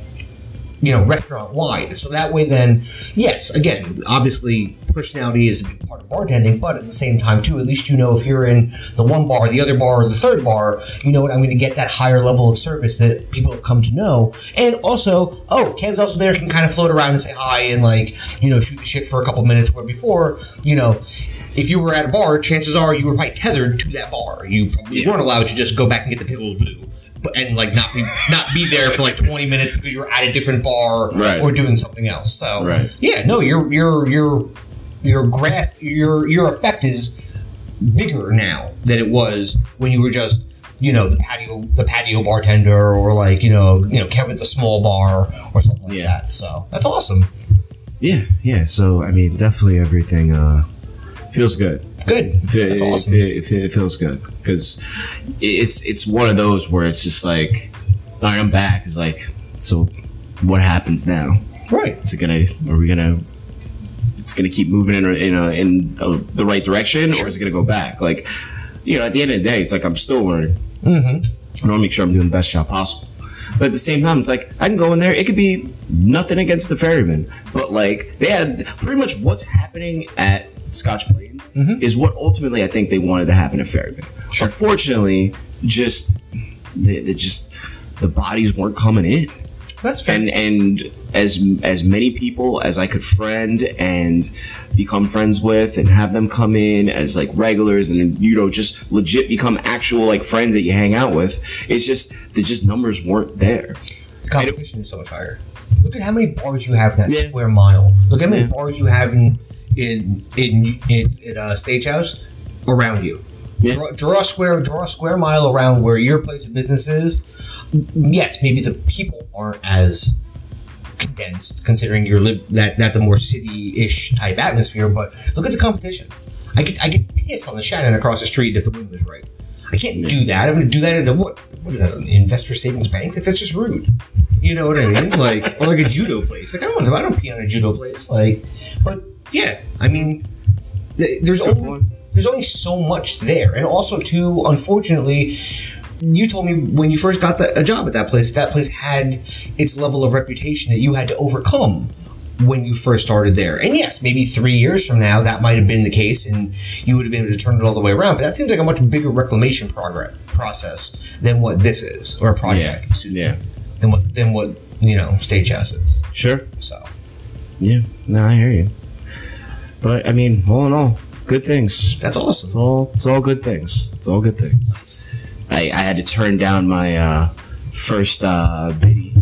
you know, restaurant wide. So that way then, yes, again, obviously personality is a big part of bartending, but at the same time too, at least you know if you're in the one bar, the other bar, or the third bar, you know what, I'm going to get that higher level of service that people have come to know. And also, oh, Kev's also there, can kind of float around and say hi and like, you know, shoot the shit for a couple minutes, where before, you know, if you were at a bar, chances are you were probably tethered to that bar. You probably weren't allowed to just go back and get the Pickles Blue. But, and like not be not be there for like twenty minutes because you're at a different bar Right. or doing something else. So Right. yeah, no, your your your your graph your your effect is bigger now than it was when you were just, you know, the patio the patio bartender, or like, you know you know Kevin's the small bar or something like Yeah. that. So that's awesome. Yeah, yeah. So I mean, definitely everything uh, feels good. Good. It, That's awesome. It, it, it feels good because it's it's one of those where it's just like, all right, I'm back. It's like, so what happens now? Right. Is it gonna? Are we gonna? It's gonna keep moving in a, in a, in a, the right direction, or is it gonna go back? Like, you know, at the end of the day, it's like I'm still learning. Mm-hmm. I want to make sure I'm doing the best job possible. But at the same time, it's like I can go in there. It could be nothing against the ferryman, but like they had pretty much what's happening at Scotch Plains Mm-hmm. is what ultimately I think they wanted to happen at Ferryman. Sure. Unfortunately, just they, they just the bodies weren't coming in. That's fair. And and as as many people as I could friend and become friends with and have them come in as like regulars and, you know, just legit become actual like friends that you hang out with, it's just the just numbers weren't there. The competition is so much higher. Look at how many bars you have in that Yeah. square mile. Look at how many Yeah. bars you have in in in in, in a Stagehouse around you. Yeah. Draw, draw a square draw a square mile around where your place of business is. Yes, maybe the people aren't as condensed, considering you live that that's a more city-ish type atmosphere. But look at the competition. I could I could piss on the Shannon across the street if the wind was right. I can't do that. I'm going to do that at a what? What is that? An investor savings bank? Like, that's just rude. You know what I mean? Like, or like a judo place. Like, I don't I don't pee on a judo place. Like, but yeah, I mean, th- there's Good only point. there's only so much there, and also too, unfortunately, you told me when you first got the, a job at that place, that place had its level of reputation that you had to overcome when you first started there. And yes, maybe three years from now, that might have been the case, and you would have been able to turn it all the way around. But that seems like a much bigger reclamation progress process than what this is, or a project. Yeah. excuse me, Yeah. Than what than what you know Stagehouse is. Sure. So Yeah. No, I hear you. But I mean, all in all, good things. that's awesome. It's all it's all good things. It's all good things. I, I had to turn down my uh, first uh, biddy.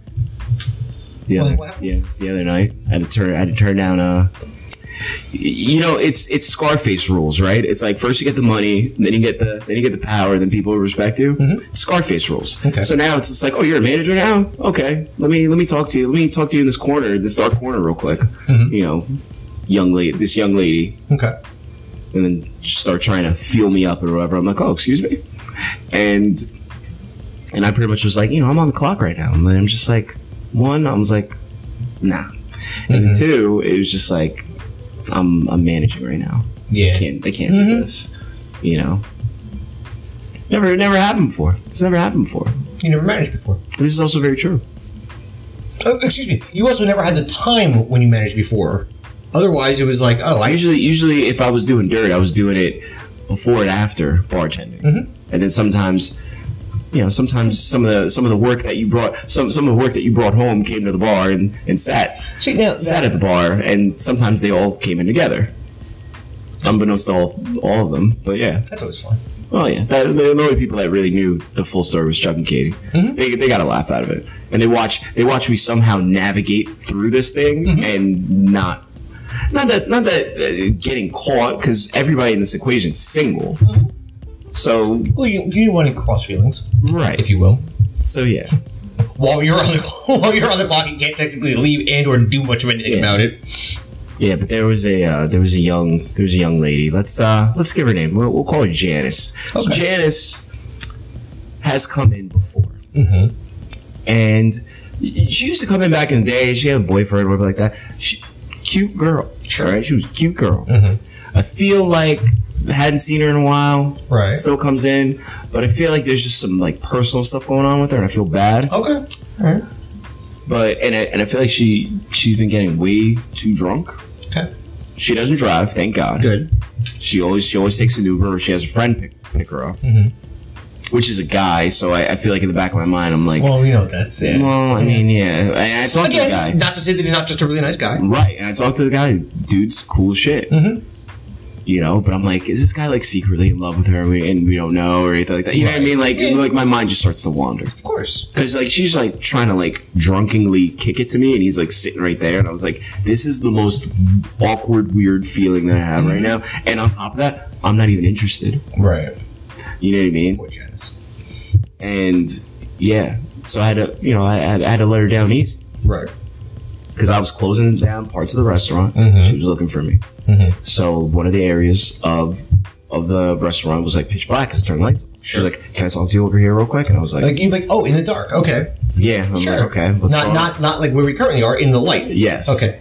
The What- other, what happened? yeah, the other night, I had to turn. I had to turn down. Uh, y- you know, it's it's Scarface rules, right? It's like first you get the money, then you get the then you get the power, then people respect you. Scarface rules. Mm-hmm. Okay. So now it's just like, oh, you're a manager now. Okay, let me let me talk to you. Let me talk to you in this corner, this dark corner, real quick. Mm-hmm. You know, young lady, this young lady, Okay. and then just start trying to feel me up or whatever. I'm like, oh, excuse me, and and I pretty much was like, you know, I'm on the clock right now, and then I'm just like, one, I was like, nah, and two, it was just like, I'm I'm managing right now. Yeah. I can't I can't do this, you know. Never never happened before. It's never happened before. You never managed before. This is also very true. Oh, excuse me. You also never had the time when you managed before. Otherwise, it was like, oh, I Usually, usually, if I was doing dirt, I was doing it before and after bartending, Mm-hmm. and then sometimes, you know, sometimes some of the some of the work that you brought, some some of the work that you brought home came to the bar and, and sat see now sat that, at the bar, and sometimes they all came in together, unbeknownst to all all of them. But yeah, that's always fun. Oh yeah, that, they're the only people that really knew the full story was Chuck and Katie. Mm-hmm. They they got a laugh out of it, and they watch they watch me somehow navigate through this thing Mm-hmm. and not not that not that uh, getting caught, because everybody in this equation is single. Mm-hmm. So Well, you, you didn't want any cross feelings, right, if you will. so yeah. While you're on the while you're on the clock, you can't technically leave and or do much of anything Yeah. about it. Yeah, but there was a uh, there was a young there was a young lady. Let's uh let's give her a name. We'll, we'll call her Janice. So Okay. Janice has come in before, Mm-hmm. and she used to come in back in the day. She had a boyfriend or whatever like that. She, cute girl, Sure. right? She was a cute girl. Mm-hmm. I feel like hadn't seen her in a while. Right. Still comes in, but I feel like there's just some like personal stuff going on with her, and I feel bad. Okay. All right. But and I, and I feel like she she's been getting way too drunk. Okay. She doesn't drive, thank God. Good. She always she always takes an Uber, or she has a friend pick, pick her up, Mhm. which is a guy. So I, I feel like in the back of my mind, I'm like, well, Well, we know what that's it. I mean, yeah. And I talked to the guy, Again, not to say that he's not just a really nice guy. right? And I talked to the guy, dude's cool as shit, Mhm. you know. But I'm like, is this guy like secretly in love with her, and we, and we don't know, or anything like that? You know what I Right. mean? Like, Yeah. like my mind just starts to wander. Of course. Because like she's like trying to like drunkenly kick it to me, and he's like sitting right there, and I was like, this is the most awkward, weird feeling that I have right now. And on top of that, I'm not even interested. Right. You know what I mean? Poor Janice. And yeah, so I had to, you know, I had, I had to let her down easy Right. because I was closing down parts of the restaurant. Mhm. She was looking for me. Mhm. So one of the areas of of the restaurant was like pitch black because it turned lights. She Sure. was like, "Can I talk to you over here real quick?" And I was like, Like you like oh in the dark. Okay. "Yeah." I'm Sure. like, "Okay." What's Not going on?" not not like where we currently are in the light. Yes. Okay.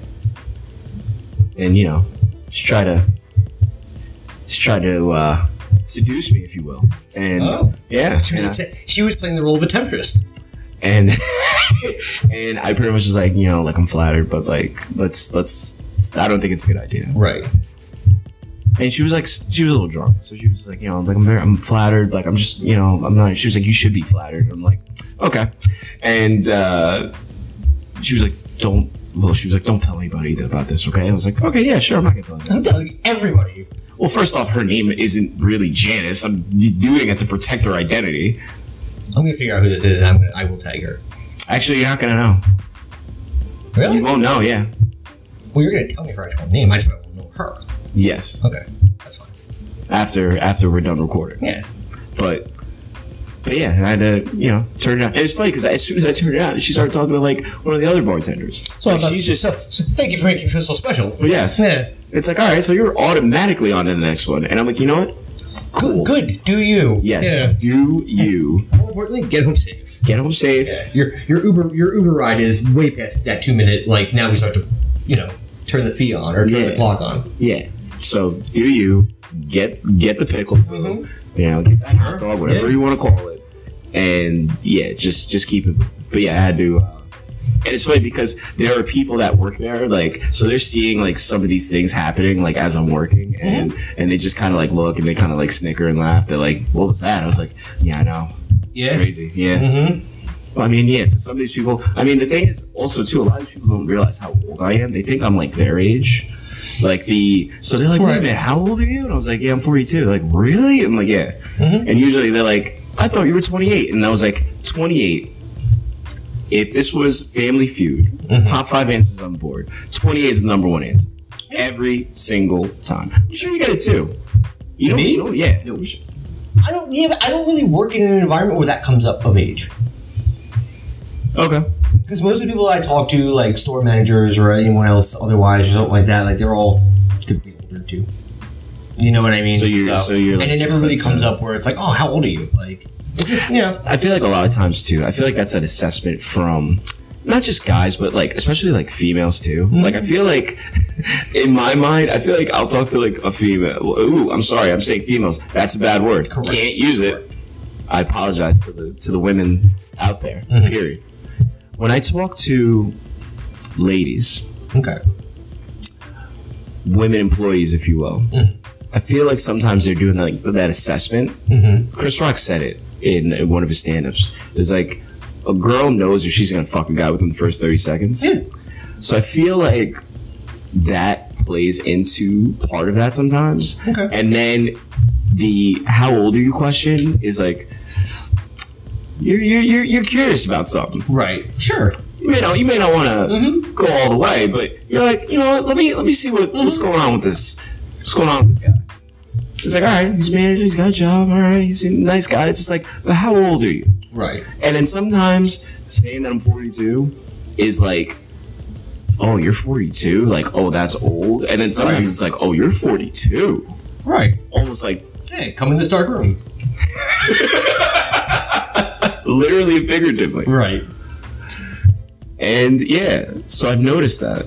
And you know, she tried to she tried to uh, seduce me, if you will. And Oh. yeah, She was, and a te- she was playing the role of a temptress. and and I pretty much was like, you know, like I'm flattered, but like let's let's. I don't think it's a good idea. Right. And she was like, she was a little drunk, so she was like, you know, like I'm very, I'm flattered. Like I'm just, you know, I'm not. She was like, you should be flattered. I'm like, okay. And uh, she was like, don't. Well, she was like, don't tell anybody about this, okay? I was like, okay, yeah, sure, I'm not gonna tell anybody. I'm telling everybody. Well, first off, her name isn't really Janice. I'm doing it to protect her identity. I'm gonna figure out who this is, and I'm gonna I will tag her. Actually, you're not gonna know. Really? You won't know, yeah. Well, you're gonna tell me her actual name. I just won't know her. Yes. Okay, that's fine. After after we're done recording. Yeah. But but yeah, I had to, you know, turn it on. And it's funny because as soon as I turned it on, she started talking to like one of the other bartenders. So, Like, I'm she's just so, so thank you for making me feel so special. well, yes. Yeah. It's like, all right, so you're automatically on to the next one. And I'm like, you know what? Cool. Good. Good. Do you? Yes. Yeah. Do you More importantly, get home safe. get home safe? Yeah. Your your Uber your Uber ride is way past that two minute. Like now we start to, you know, turn the fee on or turn Yeah. the clock on. Yeah. So do you get get the pickle, Mhm. you know, get that hot dog, whatever Yeah. you want to call it, and yeah, just just keep it. But yeah, I had to. Uh, and it's funny because there are people that work there, like, so they're seeing like some of these things happening, like as I'm working, and and they just kind of like look and they kind of like snicker and laugh. They're like, "What was that?" I was like, "Yeah, I know, Yeah. it's crazy." Yeah. Mm-hmm. Well, I mean, yeah, so some of these people, I mean, the thing is also, too, a lot of people don't realize how old I am. They think I'm like their age. Like the, so they're like, wait a Right. minute, how old are you? And I was like, yeah, I'm forty-two. They're like, really? I'm like, yeah. Mhm. And usually they're like, I thought you were twenty-eight. And I was like, twenty-eight. If this was Family Feud, Mm-hmm. top five answers on the board, twenty-eight is the number one answer. Every single time. I'm sure you got it too. You know, Me? you know, yeah. No. I don't. Yeah, but I don't really work in an environment where that comes up of age. Okay. Because most of the people I talk to, like store managers or anyone else otherwise or something like that, like they're all typically older too. You know what I mean? So you're- so you're, like, and it never just really like comes that. up where it's like, oh, how old are you? Like, it's just, you know. I feel like a lot of times too. I feel like that's an assessment from not just guys, but like especially like females too. Mm-hmm. Like I feel like in my mind, I feel like I'll talk to like a female. Ooh, I'm sorry, I'm saying females. That's a bad word. Correct. Can't use it. I apologize to the to the women out there. Mm-hmm. Period. When I talk to ladies, Okay. women employees, if you will, Mm-hmm. I feel like sometimes they're doing like that assessment. Mm-hmm. Chris Rock said it in, in one of his stand-ups. It's like a girl knows if she's gonna fuck a guy within the first thirty seconds. Yeah. So I feel like that plays into part of that sometimes. Okay. And then the how old are you question is like you're you're you're, you're curious about something. Right. Sure. You may not you may not want to Mm-hmm. go all the way, but you're like, you know what? Let me let me see what, what's Mm-hmm. going on with this. What's going on with this guy? It's like, all right, he's manager, he's got a job, all right, he's a nice guy. It's just like, but how old are you? Right. And then sometimes saying that I'm forty-two is like, oh, you're forty-two? Like, oh, that's old. And then sometimes Right. it's like, oh, you're forty-two. Right. Almost like Hey, come in this dark room. literally and figuratively. Right. And yeah, so I've noticed that.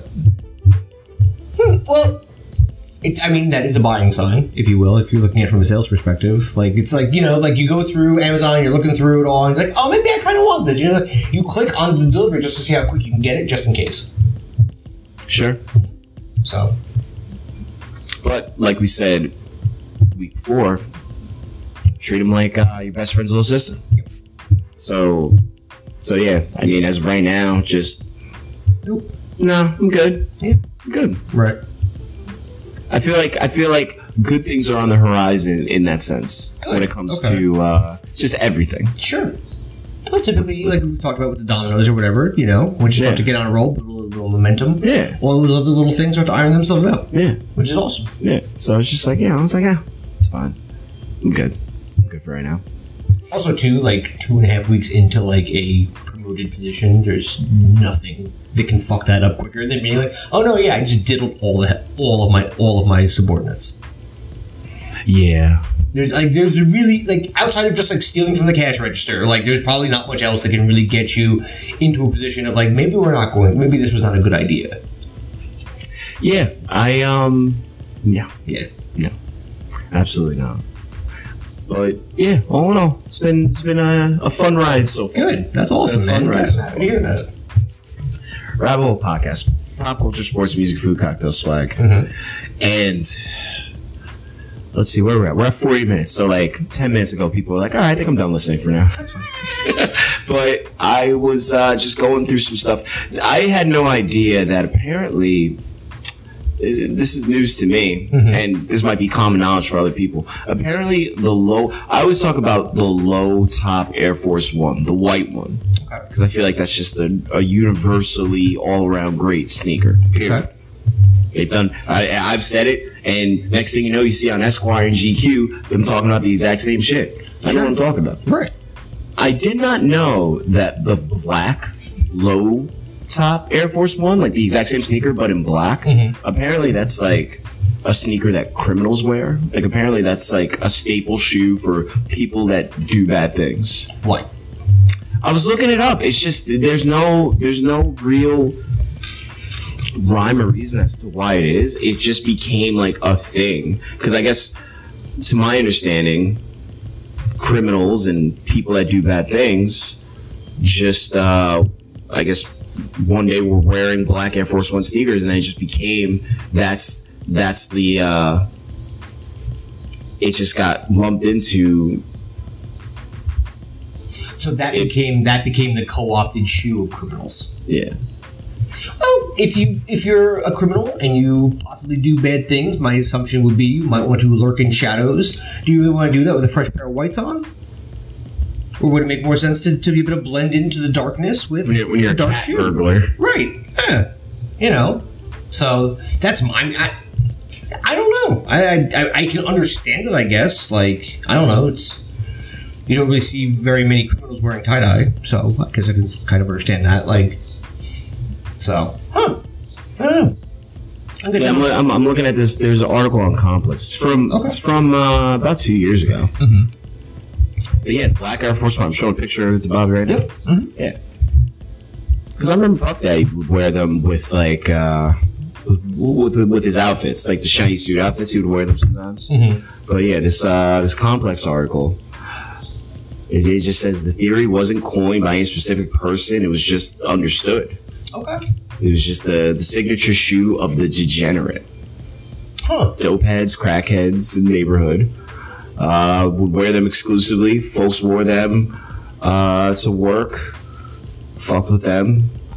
Well, it, I mean, that is a buying sign, if you will, if you're looking at it from a sales perspective. Like, it's like, you know, like you go through Amazon, you're looking through it all, and it's like, oh, maybe I kind of want this. You know, you click on the delivery just to see how quick you can get it, just in case. Sure. So, But like we said week before, treat him like uh, your best friend's little sister. So, so yeah, I mean, as of right now, just nope. no, I'm good. Yeah. I'm good. Right. I feel like I feel like good things are on the horizon in that sense Good. when it comes Okay. to uh, just everything. Sure. Well, typically, like we've talked about with the dominoes or whatever, you know, once you start Yeah. to get on a roll, build a little, little momentum, Yeah. all those other little things start to iron themselves out, Yeah, which is awesome. yeah. So it's just like, yeah, I was like, yeah, it's fine. I'm good. I'm good for right now. Also, too, like two and a half weeks into like a promoted position, there's nothing that can fuck that up quicker than being like, oh no, yeah, I just diddled all the all of my all of my subordinates. Yeah. There's like there's really like outside of just like stealing from the cash register, like there's probably not much else that can really get you into a position of like maybe we're not going, maybe this was not a good idea. Yeah. I um. Yeah. Yeah. No. Absolutely not. But yeah, all in all, it's been it's been a, a fun ride so far. Good. That's It's awesome, been a fun man. ride I'm so happy to hear that. Rabbit Hole Podcast, pop culture, sports, music, food, cocktail, swag, Mm-hmm. and let's see where we're at. We're at forty minutes. So like ten minutes ago, people were like, "All right, I think I'm done listening for now." That's fine. But I was uh, just going through some stuff. I had no idea that apparently. This is news to me, Mm-hmm. and this might be common knowledge for other people. Apparently, the low. I always talk about the low top Air Force One, the white one, Okay. because I feel like that's just a, a universally all around great sneaker. Period. Okay. They've done. I, I've said it, and next thing you know, you see on Esquire and G Q them talking about the exact same shit. I know what I'm talking about. Right. I did not know that the black low top Air Force One, like the exact same sneaker but in black, Mhm. apparently that's like a sneaker that criminals wear. Like apparently that's like a staple shoe for people that do bad things. White. I was looking it up. It's just there's no there's no real rhyme or reason as to why it is. It just became like a thing because I guess to my understanding, criminals and people that do bad things just uh, I guess one day we're wearing black Air Force One sneakers and then it just became that's that's the uh, it just got lumped into. So that became that became the co-opted shoe of criminals. Yeah. Well, if you if you're a criminal and you possibly do bad things, my assumption would be you might want to lurk in shadows. Do you really want to do that with a fresh pair of whites on? Or would it make more sense to, to be able to blend into the darkness with When you're, when you're a a dark cat shoe? burglar. Right. Yeah. You know. So that's my. I, I don't know. I, I I can understand it. I guess. Like I don't know. It's you don't really see very many criminals wearing tie dye, so I guess I can kind of understand that. Like. So, huh? I don't know. I guess Yeah, I'm, I'm- I'm, I'm looking at this. There's an article on Complex. It's from Okay. it's from uh, about two years ago. Mhm. But yeah, Black Air Force One. I'm showing a picture of it to Bobby right now. Yep. Mhm. Yeah. Because I remember Puff Daddy would wear them with like uh, with, with with his outfits, like the shiny suit outfits. He would wear them sometimes. Mhm. But yeah, this uh, this Complex article. It, it just says the theory wasn't coined by any specific person. It was just understood. Okay. It was just the, the signature shoe of the degenerate. Huh. Dopeheads, crackheads in the neighborhood uh, would wear them exclusively. Folks wore them uh, to work, fucked with them,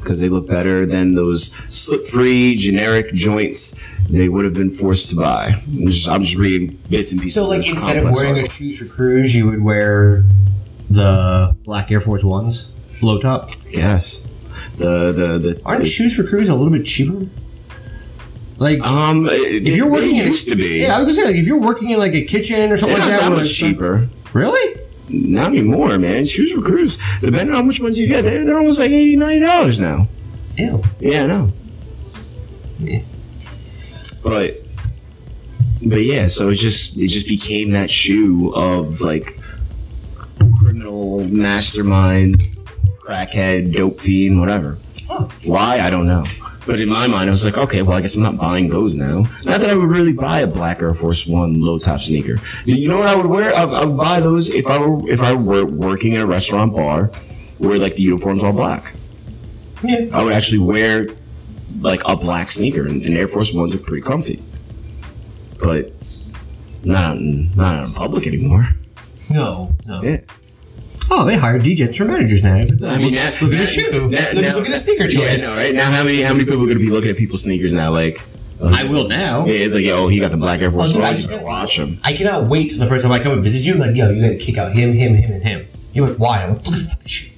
because they look better than those slip-free generic joints they would have been forced to buy. I'm just, I'm just reading bits and pieces. So, like, of this instead of complex wearing a article. shoes for cruise, you would wear the black Air Force Ones, low top. Yes, the the the. Aren't the, shoes for cruise a little bit cheaper? Like, Um, if you're working they in used to be, yeah, I was gonna say, like, if you're working in like a kitchen or something they're like not that, that where much it's- cheaper. Really? Not anymore, man. Shoes for cruise, depending on how much ones you get, they're, they're almost like eighty, ninety dollars now. Ew. Yeah, I know. Yeah. But, but yeah, so it just it just became that shoe of like criminal mastermind, crackhead, dope fiend, whatever. Huh. Why? I don't know. But in my mind, I was like, okay, well, I guess I'm not buying those now. Not that I would really buy a black Air Force One low top sneaker. You know what I would wear? I, I would buy those if I were if I were working in a restaurant bar where like the uniform's all black. Yeah. I would actually wear like a black sneaker, and, and Air Force Ones are pretty comfy. But not in, not in public anymore. No. No. Yeah. Oh, they hired D Js for managers now. I mean, now, look at the shoe. now- look, now- look at the sneaker Yeah, choice. I know, right? Now, how many how many people are going to be looking at people's sneakers now? Like, I will now. yeah, it's like, oh, he got the black Air Force Oh, dude, I Ones. just- You better watch him. I cannot wait till the first time I come and visit you. I'm like, yo, you got to kick out him, him, him, and him. You're like, why? I'm like, look at this fucking shoe.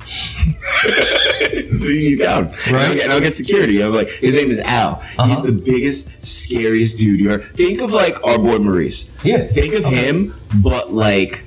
See, he's down. Right. And I'll, get, and I'll get security. I'm like, his name is Al. He's Uh-huh. the biggest, scariest dude you ever. Think of like our boy Maurice. Yeah. Think of Okay. him, but like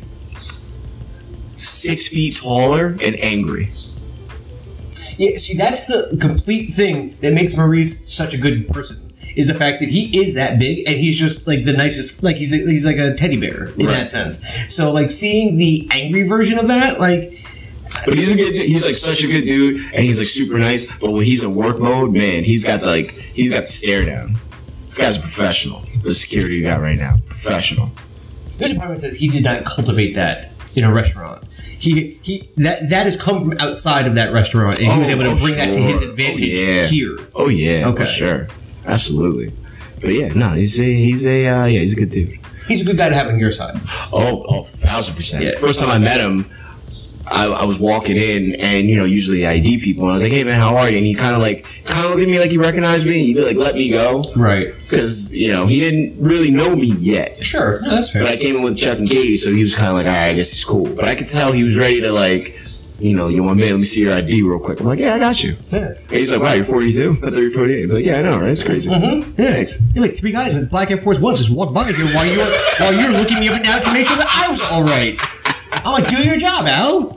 six feet taller and angry. Yeah, see, that's the complete thing that makes Maurice such a good person. Is the fact that he is that big and he's just like the nicest, like he's he's like a teddy bear in Right. that sense. So like seeing the angry version of that, like But he's a good. He's like such a good dude, and he's like super nice. But when he's in work mode, man, he's got the, like he's got the stare down. This guy's a professional. The security you got right now, professional. this department says he did not cultivate that in a restaurant. He he that that has come from outside of that restaurant, and he was Oh, able to oh, bring that to his sure. advantage Oh, yeah. here. Oh yeah, Okay. for sure, absolutely. But yeah, no, he's a he's a uh, yeah, he's a good dude. He's a good guy to have on your side. Oh, oh, thousand percent. Yeah. First time I met him, I, I was walking in, and you know, usually I I D people, and I was like, "Hey man, how are you?" And he kind of like, kind of looked at me like he recognized me. He like let me go, Right. because you know he didn't really know me yet. Sure. No, that's fair. But I came in with Chuck and Katie, so he was kind of like, "All right, I guess he's cool." But I could tell he was ready to like, you know, you want me? Let me see your I D real quick. I'm like, "Yeah, I got you." Yeah. And he's like, "Wow, you're forty-two? I thought you were twenty-eight." I'm like, "Yeah, I know, right? It's crazy." Mm-hmm. Yeah. Thanks. You're like three guys with black Air Force Ones just walked by here while you were while you were looking me up and down to make sure that I was all right. I'm like, do your job, Al.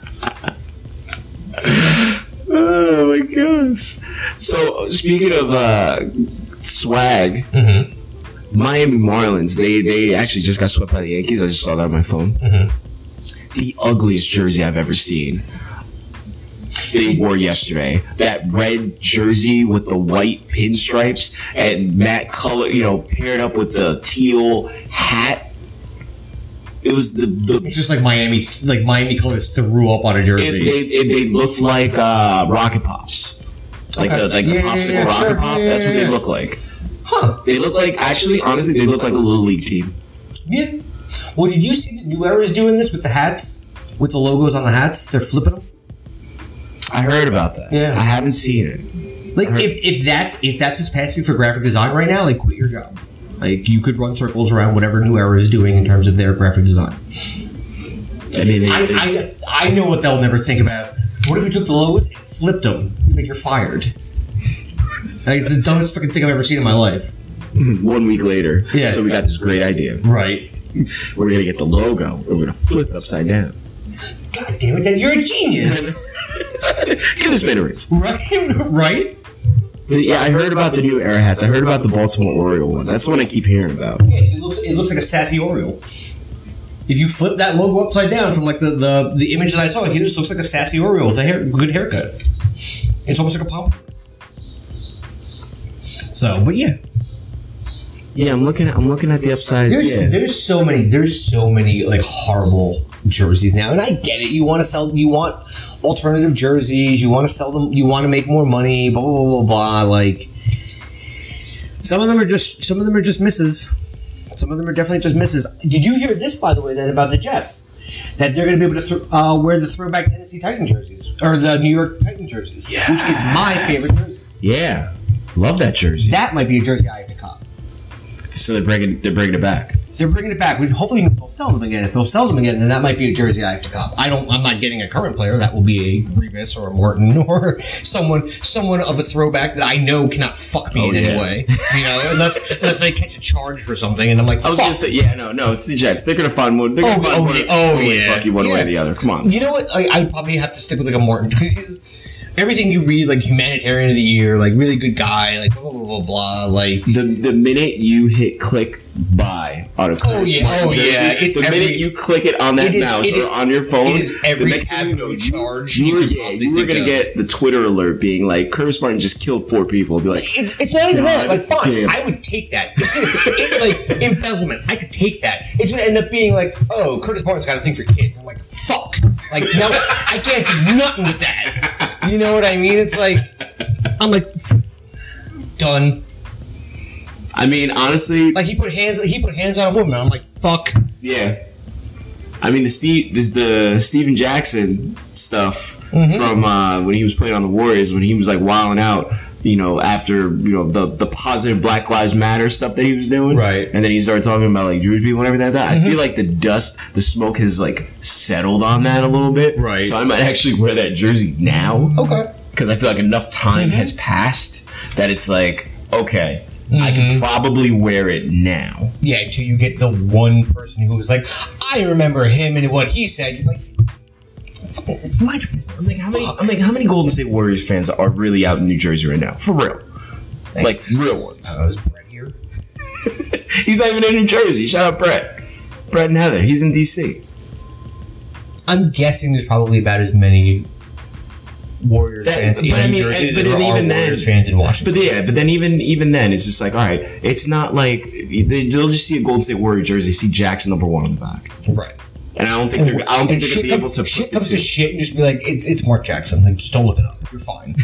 Oh my gosh. So speaking of uh, swag, Mm-hmm. Miami Marlins, they they actually just got swept by the Yankees. I just saw that on my phone. Mm-hmm. The ugliest jersey I've ever seen. They wore yesterday. That red jersey with the white pinstripes and matte color, you know, paired up with the teal hat. It was the the It's just like Miami, like Miami colors threw up on a It, jersey. they, it, they looked like uh, Rocket Pops, like Okay. the like the Yeah, yeah, popsicle yeah, Rocket sure. Pop. Yeah, That's what yeah, they yeah. look like. Huh? They look like actually, honestly, they look like a little league team. Yeah. Well, did you see that New Era is doing this with the hats, with the logos on the hats? They're flipping them. I heard about that. Yeah. I haven't seen it. Like I heard- if, if that's if that's what's passing for graphic design right now, like quit your job. Like you could run circles around whatever New Era is doing in terms of their graphic design. I mean, they, I, they- I I know what they'll never think about. What if you took the logos and flipped them? Like you're fired. Like, it's the dumbest fucking thing I've ever seen in my life. one week later, Yeah. so we got this great idea. Right. We're gonna get the logo. We're gonna flip it upside down. God damn it, Dad, you're a genius. Give this man a raise. Right? Right? Yeah, I heard about the new Era hats. I heard about the Baltimore Oriole one. That's the one I keep hearing about. Yeah, it looks it looks like a sassy Oriole. If you flip that logo upside down from like the, the, the image that I saw, he just looks like a sassy Oriole with a hair, good haircut. It's almost like a pomp. So, but yeah, Yeah, I'm looking at I'm looking at the upside. there's yeah. there's so many there's so many like horrible jerseys now, and I get it. You want to sell, you want alternative jerseys, you want to sell them, you want to make more money, blah blah blah blah blah. Like some of them are just some of them are just misses. Some of them are definitely just misses. Did you hear this, by the way, then about the Jets? that they're going to be able to th- uh, wear the throwback Tennessee Titan jerseys or the New York Titan jerseys, Yes. which is my favorite jersey. Yeah, love that jersey. That might be a jersey I have to cop. So they're bringing they're bringing it back. They're bringing it back. We hopefully they'll sell them again. If they'll sell them again, then that might be a jersey I have to cop. I don't. I'm not getting a current player. That will be a Grievous or a Morton or someone someone of a throwback that I know cannot fuck me Oh, in yeah. any way. You know, unless unless they catch a charge for something, and I'm like, I was fuck. gonna say, yeah, no, no, it's the Jets. They're gonna find one. They're gonna Oh, find oh, one. yeah. Oh, one way to yeah. fuck you one way Yeah. or the other. Come on. You know what? Like, I'd probably have to stick with like a Morton because he's everything you read, like humanitarian of the year, like really good guy, like blah blah blah blah. Like The the minute you hit click buy on a Oh, yeah. Smart Oh, jersey, yeah. It's the every- minute you click it on that It is- mouse it is- or on your phone, it is every the next tab thing you no know, charge You, you were, could yeah, possibly you were think gonna of. get the Twitter alert being like Curtis Martin just killed four people. Be like, It's, it's not even that. Like, fine, damn. I would take that. It's gonna, it, like embezzlement. I could take that. It's gonna end up being like, oh, Curtis Martin's got a thing for kids. I'm like, fuck. Like, no, I can't do nothing with that. You know what I mean? It's like, I'm like, done. I mean, honestly, Like he put hands, he put hands on a woman. I'm like, fuck. yeah. I mean, the Steve, this the Steven Jackson stuff Mm-hmm. from uh, when he was playing on the Warriors, when he was like wilding out, you know, after you know the the positive Black Lives Matter stuff that he was doing, Right. And then he started talking about like Jewish people and everything like that. Mm-hmm. I feel like the dust, the smoke has like settled on that a little bit, Right. So I might actually wear that jersey now, Okay. because I feel like enough time Mm-hmm. has passed that it's like, okay, I Mm-hmm. can probably wear it now. Yeah, until you get the one person who was like, I remember him and what he said. You're like, fucking mind your business. Like how many? I'm like, how many Golden State Warriors fans are really out in New Jersey right now? For real, like real ones. I was Brett here. He's not even in New Jersey. Shout out Brett, Brett and Heather. He's in D C. I'm guessing there's probably about as many Warriors That- fans in but I New mean, Jersey and- as but there then are even then- Warriors fans in Washington. But yeah, but then even even then, it's just like, all right, it's not like they, they'll just see a Golden State Warrior jersey, see Jackson number one on the back, right. and I don't think they're, I don't think they're gonna be able to. shit put the comes to two. shit and just be like, it's it's Mark Jackson. Like, just don't look it up. You're fine.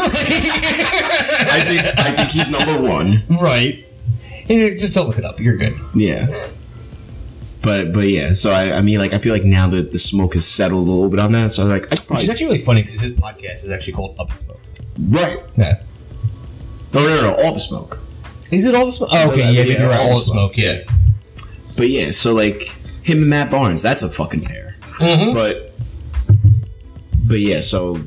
I think I think he's number one. Right. And you just don't look it up. You're good. Yeah. But but yeah, so I, I mean, like I feel like now that the smoke has settled a little bit on that, so I was like, I Which is probably, actually really funny because his podcast is actually called Up in Smoke. right. Yeah. Oh no, no, no, all the smoke. Is it all the smoke? Oh, okay. Yeah, Yeah, you're right. all All the the smoke. Yeah. But yeah, so like him and Matt Barnes, that's a fucking pair. Mm-hmm. But but yeah, so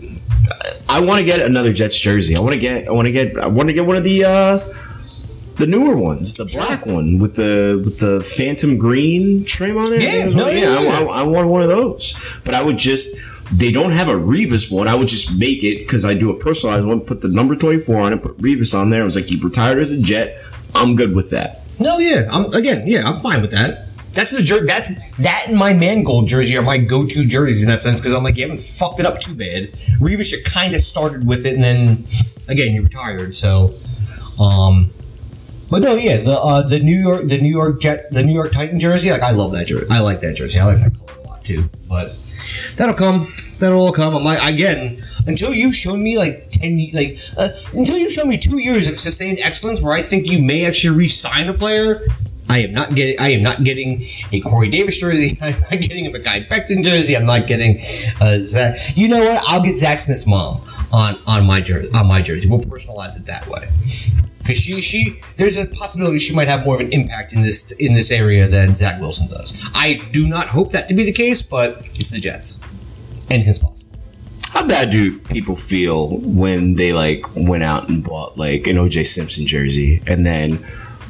I want to get another Jets jersey. I want to get I want to get I want to get one of the uh the newer ones, the black one with the with the phantom green trim on it. I Yeah, think that's no, what- yeah, I, yeah. I, I want one of those. But I would just they don't have a Revis one. I would just make it because I do a personalized one. Put the number twenty-four on it. Put Revis on there. I was like, he retired as a Jet. I'm good with that. No, yeah. I'm again. Yeah, I'm fine with that. That's the jer- That's that and my Mangold jersey are my go-to jerseys in that sense because I'm like, you haven't fucked it up too bad. Revis, you kind of started with it, and then again, you retired. So, um, but no, yeah, the uh, the New York, the New York Jet, the New York Titan jersey. Like, I love that jersey. I like that jersey. I like that color a lot too. But that'll come. That'll all come. I'm like, again, until you've shown me like ten, like uh, until you've shown me two years of sustained excellence, where I think you may actually re-sign a player. I am not getting. I am not getting a Corey Davis jersey. I'm not getting a Mekhi Becton jersey. I'm not getting. Uh, Zach. You know what? I'll get Zach Smith's mom on on my jersey. On my jersey, we'll personalize it that way. Because she she there's a possibility she might have more of an impact in this in this area than Zach Wilson does. I do not hope that to be the case, but it's the Jets. Anything's possible. How bad do people feel when they like went out and bought like an O J Simpson jersey and then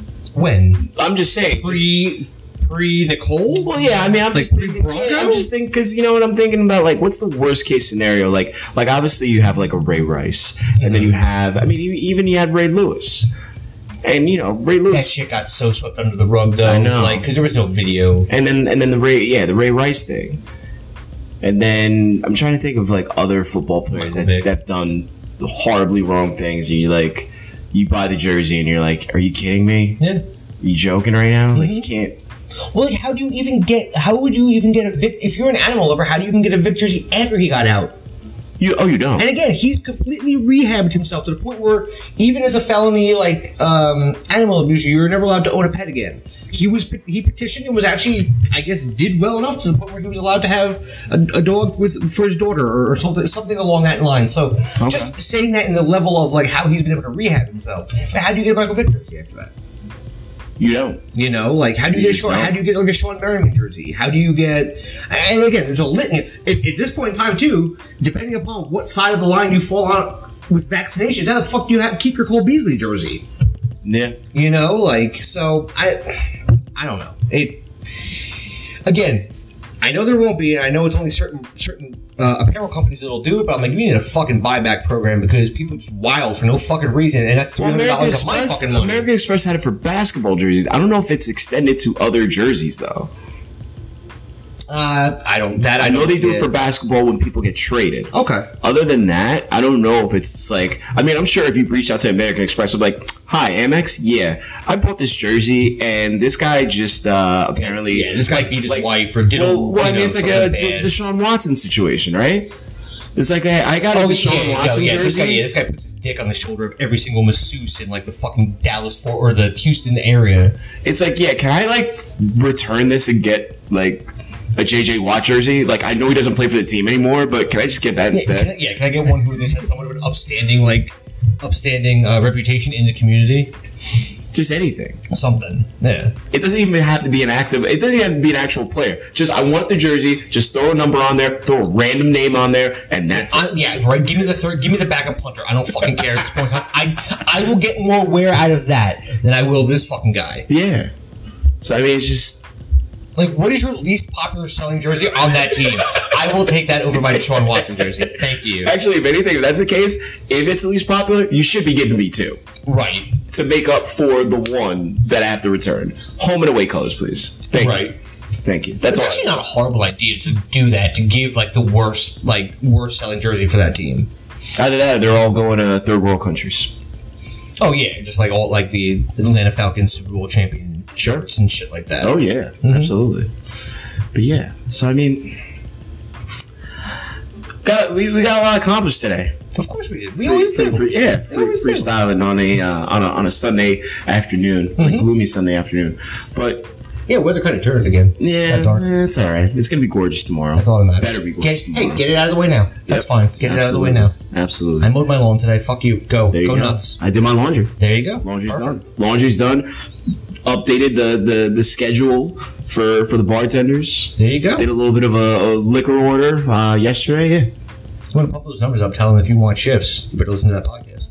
When I'm just saying just- pre pre Nicole? well yeah I mean I'm Like just thinking, pre-Bronco? I'm just thinking because you know what I'm thinking about like what's the worst case scenario like like obviously you have like a Ray Rice and then you have I mean you, even you had Ray Lewis and you know Ray Lewis That shit got so swept under the rug, though. I know. Like, because there was no video. and then and then the Ray yeah the Ray Rice thing and then I'm trying to think of like other football players Michael that Vick. that have done horribly wrong things and you like you buy the jersey and you're like are you kidding me Yeah. are you joking right now like Mm-hmm. you can't Well, like, how do you even get? How would you even get a Vic? If you're an animal lover, how do you even get a Vic jersey after he got out? You oh you don't. And again, he's completely rehabbed himself to the point where even as a felony like um, animal abuser, you're never allowed to own a pet again. He was he petitioned and was actually, I guess, did well enough to the point where he was allowed to have a, a dog with for his daughter or, or something something along that line. So okay. just saying that in the level of like how he's been able to rehab himself. But how do you get a Michael Vick jersey after that? You don't. You know, like how do you, you get Sean, how do you get like a Sean Merriman jersey? How do you get? And again, there's a litany. At, at this point in time, too, depending upon what side of the line you fall on with vaccinations, how the fuck do you have keep your Cole Beasley jersey? Yeah. You know, like so. I, I don't know. It again. I know there won't be, and I know it's only certain certain uh, apparel companies that'll do it, but I'm like, you need a fucking buyback program because people just wild for no fucking reason, and that's three hundred dollars well, of my fucking money. American Express had it for basketball jerseys. I don't know if it's extended to other jerseys, though. Uh, I don't. That I, I know don't they do get. it for basketball when people get traded. Okay. Other than that, I don't know if it's like. I mean, I'm sure if you reached out to American Express, I'm like, "Hi, Amex. Yeah, I bought this jersey, and this guy just uh, apparently yeah, this guy beat his like, wife or did. Well, well I mean, know, it's like a De- Deshaun Watson situation, right? It's like I, I got a oh, Deshaun yeah, Watson yeah, yeah. jersey. This guy, yeah, this guy puts his dick on the shoulder of every single masseuse in like the fucking Dallas Fort or the Houston area. It's like, yeah, can I like return this and get like a J J Watt jersey? Like, I know he doesn't play for the team anymore, but can I just get that yeah, instead? Can I, yeah, can I get one who at least has somewhat of an upstanding, like, upstanding uh, reputation in the community? Just anything. Something. Yeah. It doesn't even have to be an active. It doesn't have to be an actual player. Just I want the jersey. Just throw a number on there. Throw a random name on there, and that's I, it. yeah, right. Give me the third. Give me the backup punter. I don't fucking care at this point. I I will get more wear out of that than I will this fucking guy. Yeah. So I mean, it's just. Like, what is your least popular selling jersey on that team? I will take that over my Deshaun Watson jersey. Thank you. Actually, if anything, if that's the case, if it's the least popular, you should be giving me two. Right. To make up for the one that I have to return. Home and away colors, please. Thank right. you. Thank you. That's it's all. actually not a horrible idea to do that, to give, like, the worst, like, worst selling jersey for that team. Either that or they're all going to third world countries. Oh, yeah. Just like all, like, the Atlanta Falcons Super Bowl champion shirts and shit like that. Oh, yeah. Mm-hmm. Absolutely. But, yeah. So, I mean... Got, we, we got a lot accomplished today. Of course we did. We free, always do. Free, yeah, free, freestyling on a, uh, on a on a Sunday afternoon, mm-hmm. a gloomy Sunday afternoon. But yeah, weather kind of turned again. Yeah, dark. It's all right. It's gonna be gorgeous tomorrow. That's all that matters. Better be gorgeous. Get, tomorrow. Hey, get it out of the way now. That's yep. fine. Get Absolutely. it out of the way now. Absolutely. I mowed my lawn today. Fuck you. Go. There you go, go nuts. I did my laundry. There you go. Laundry's Perfect. done. Laundry's done. Updated the, the, the schedule for, for the bartenders. There you go. Did a little bit of a, a liquor order uh, yesterday. Yeah. You want to pump those numbers up, tell them if you want shifts, you better listen to that podcast.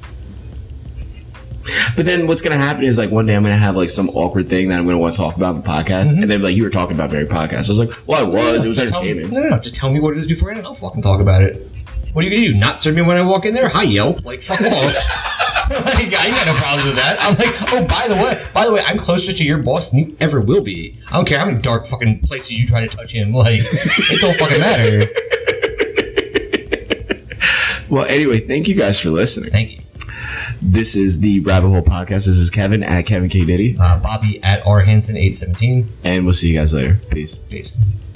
But then what's going to happen is, like, one day I'm going to have, like, some awkward thing that I'm going to want to talk about in the podcast. Mm-hmm. And then, like, you were talking about very podcast. I was like, well, I was. No, it was entertainment. Me, no, no, no. Just tell me what it is before I I'll fucking talk about it. What are you going to do? Not serve me when I walk in there? Hi, Yelp. Like, fuck off. Like, I ain't got no problems with that. I'm like, oh, by the way, by the way, I'm closer to your boss than you ever will be. I don't care how many dark fucking places you try to touch him. Like, it don't fucking matter. Well, anyway, thank you guys for listening. Thank you. This is the Rabbit Hole Podcast. This is Kevin at Kevin K. Diddy. Uh, Bobby at R Hansen eight seventeen. And we'll see you guys later. Peace. Peace.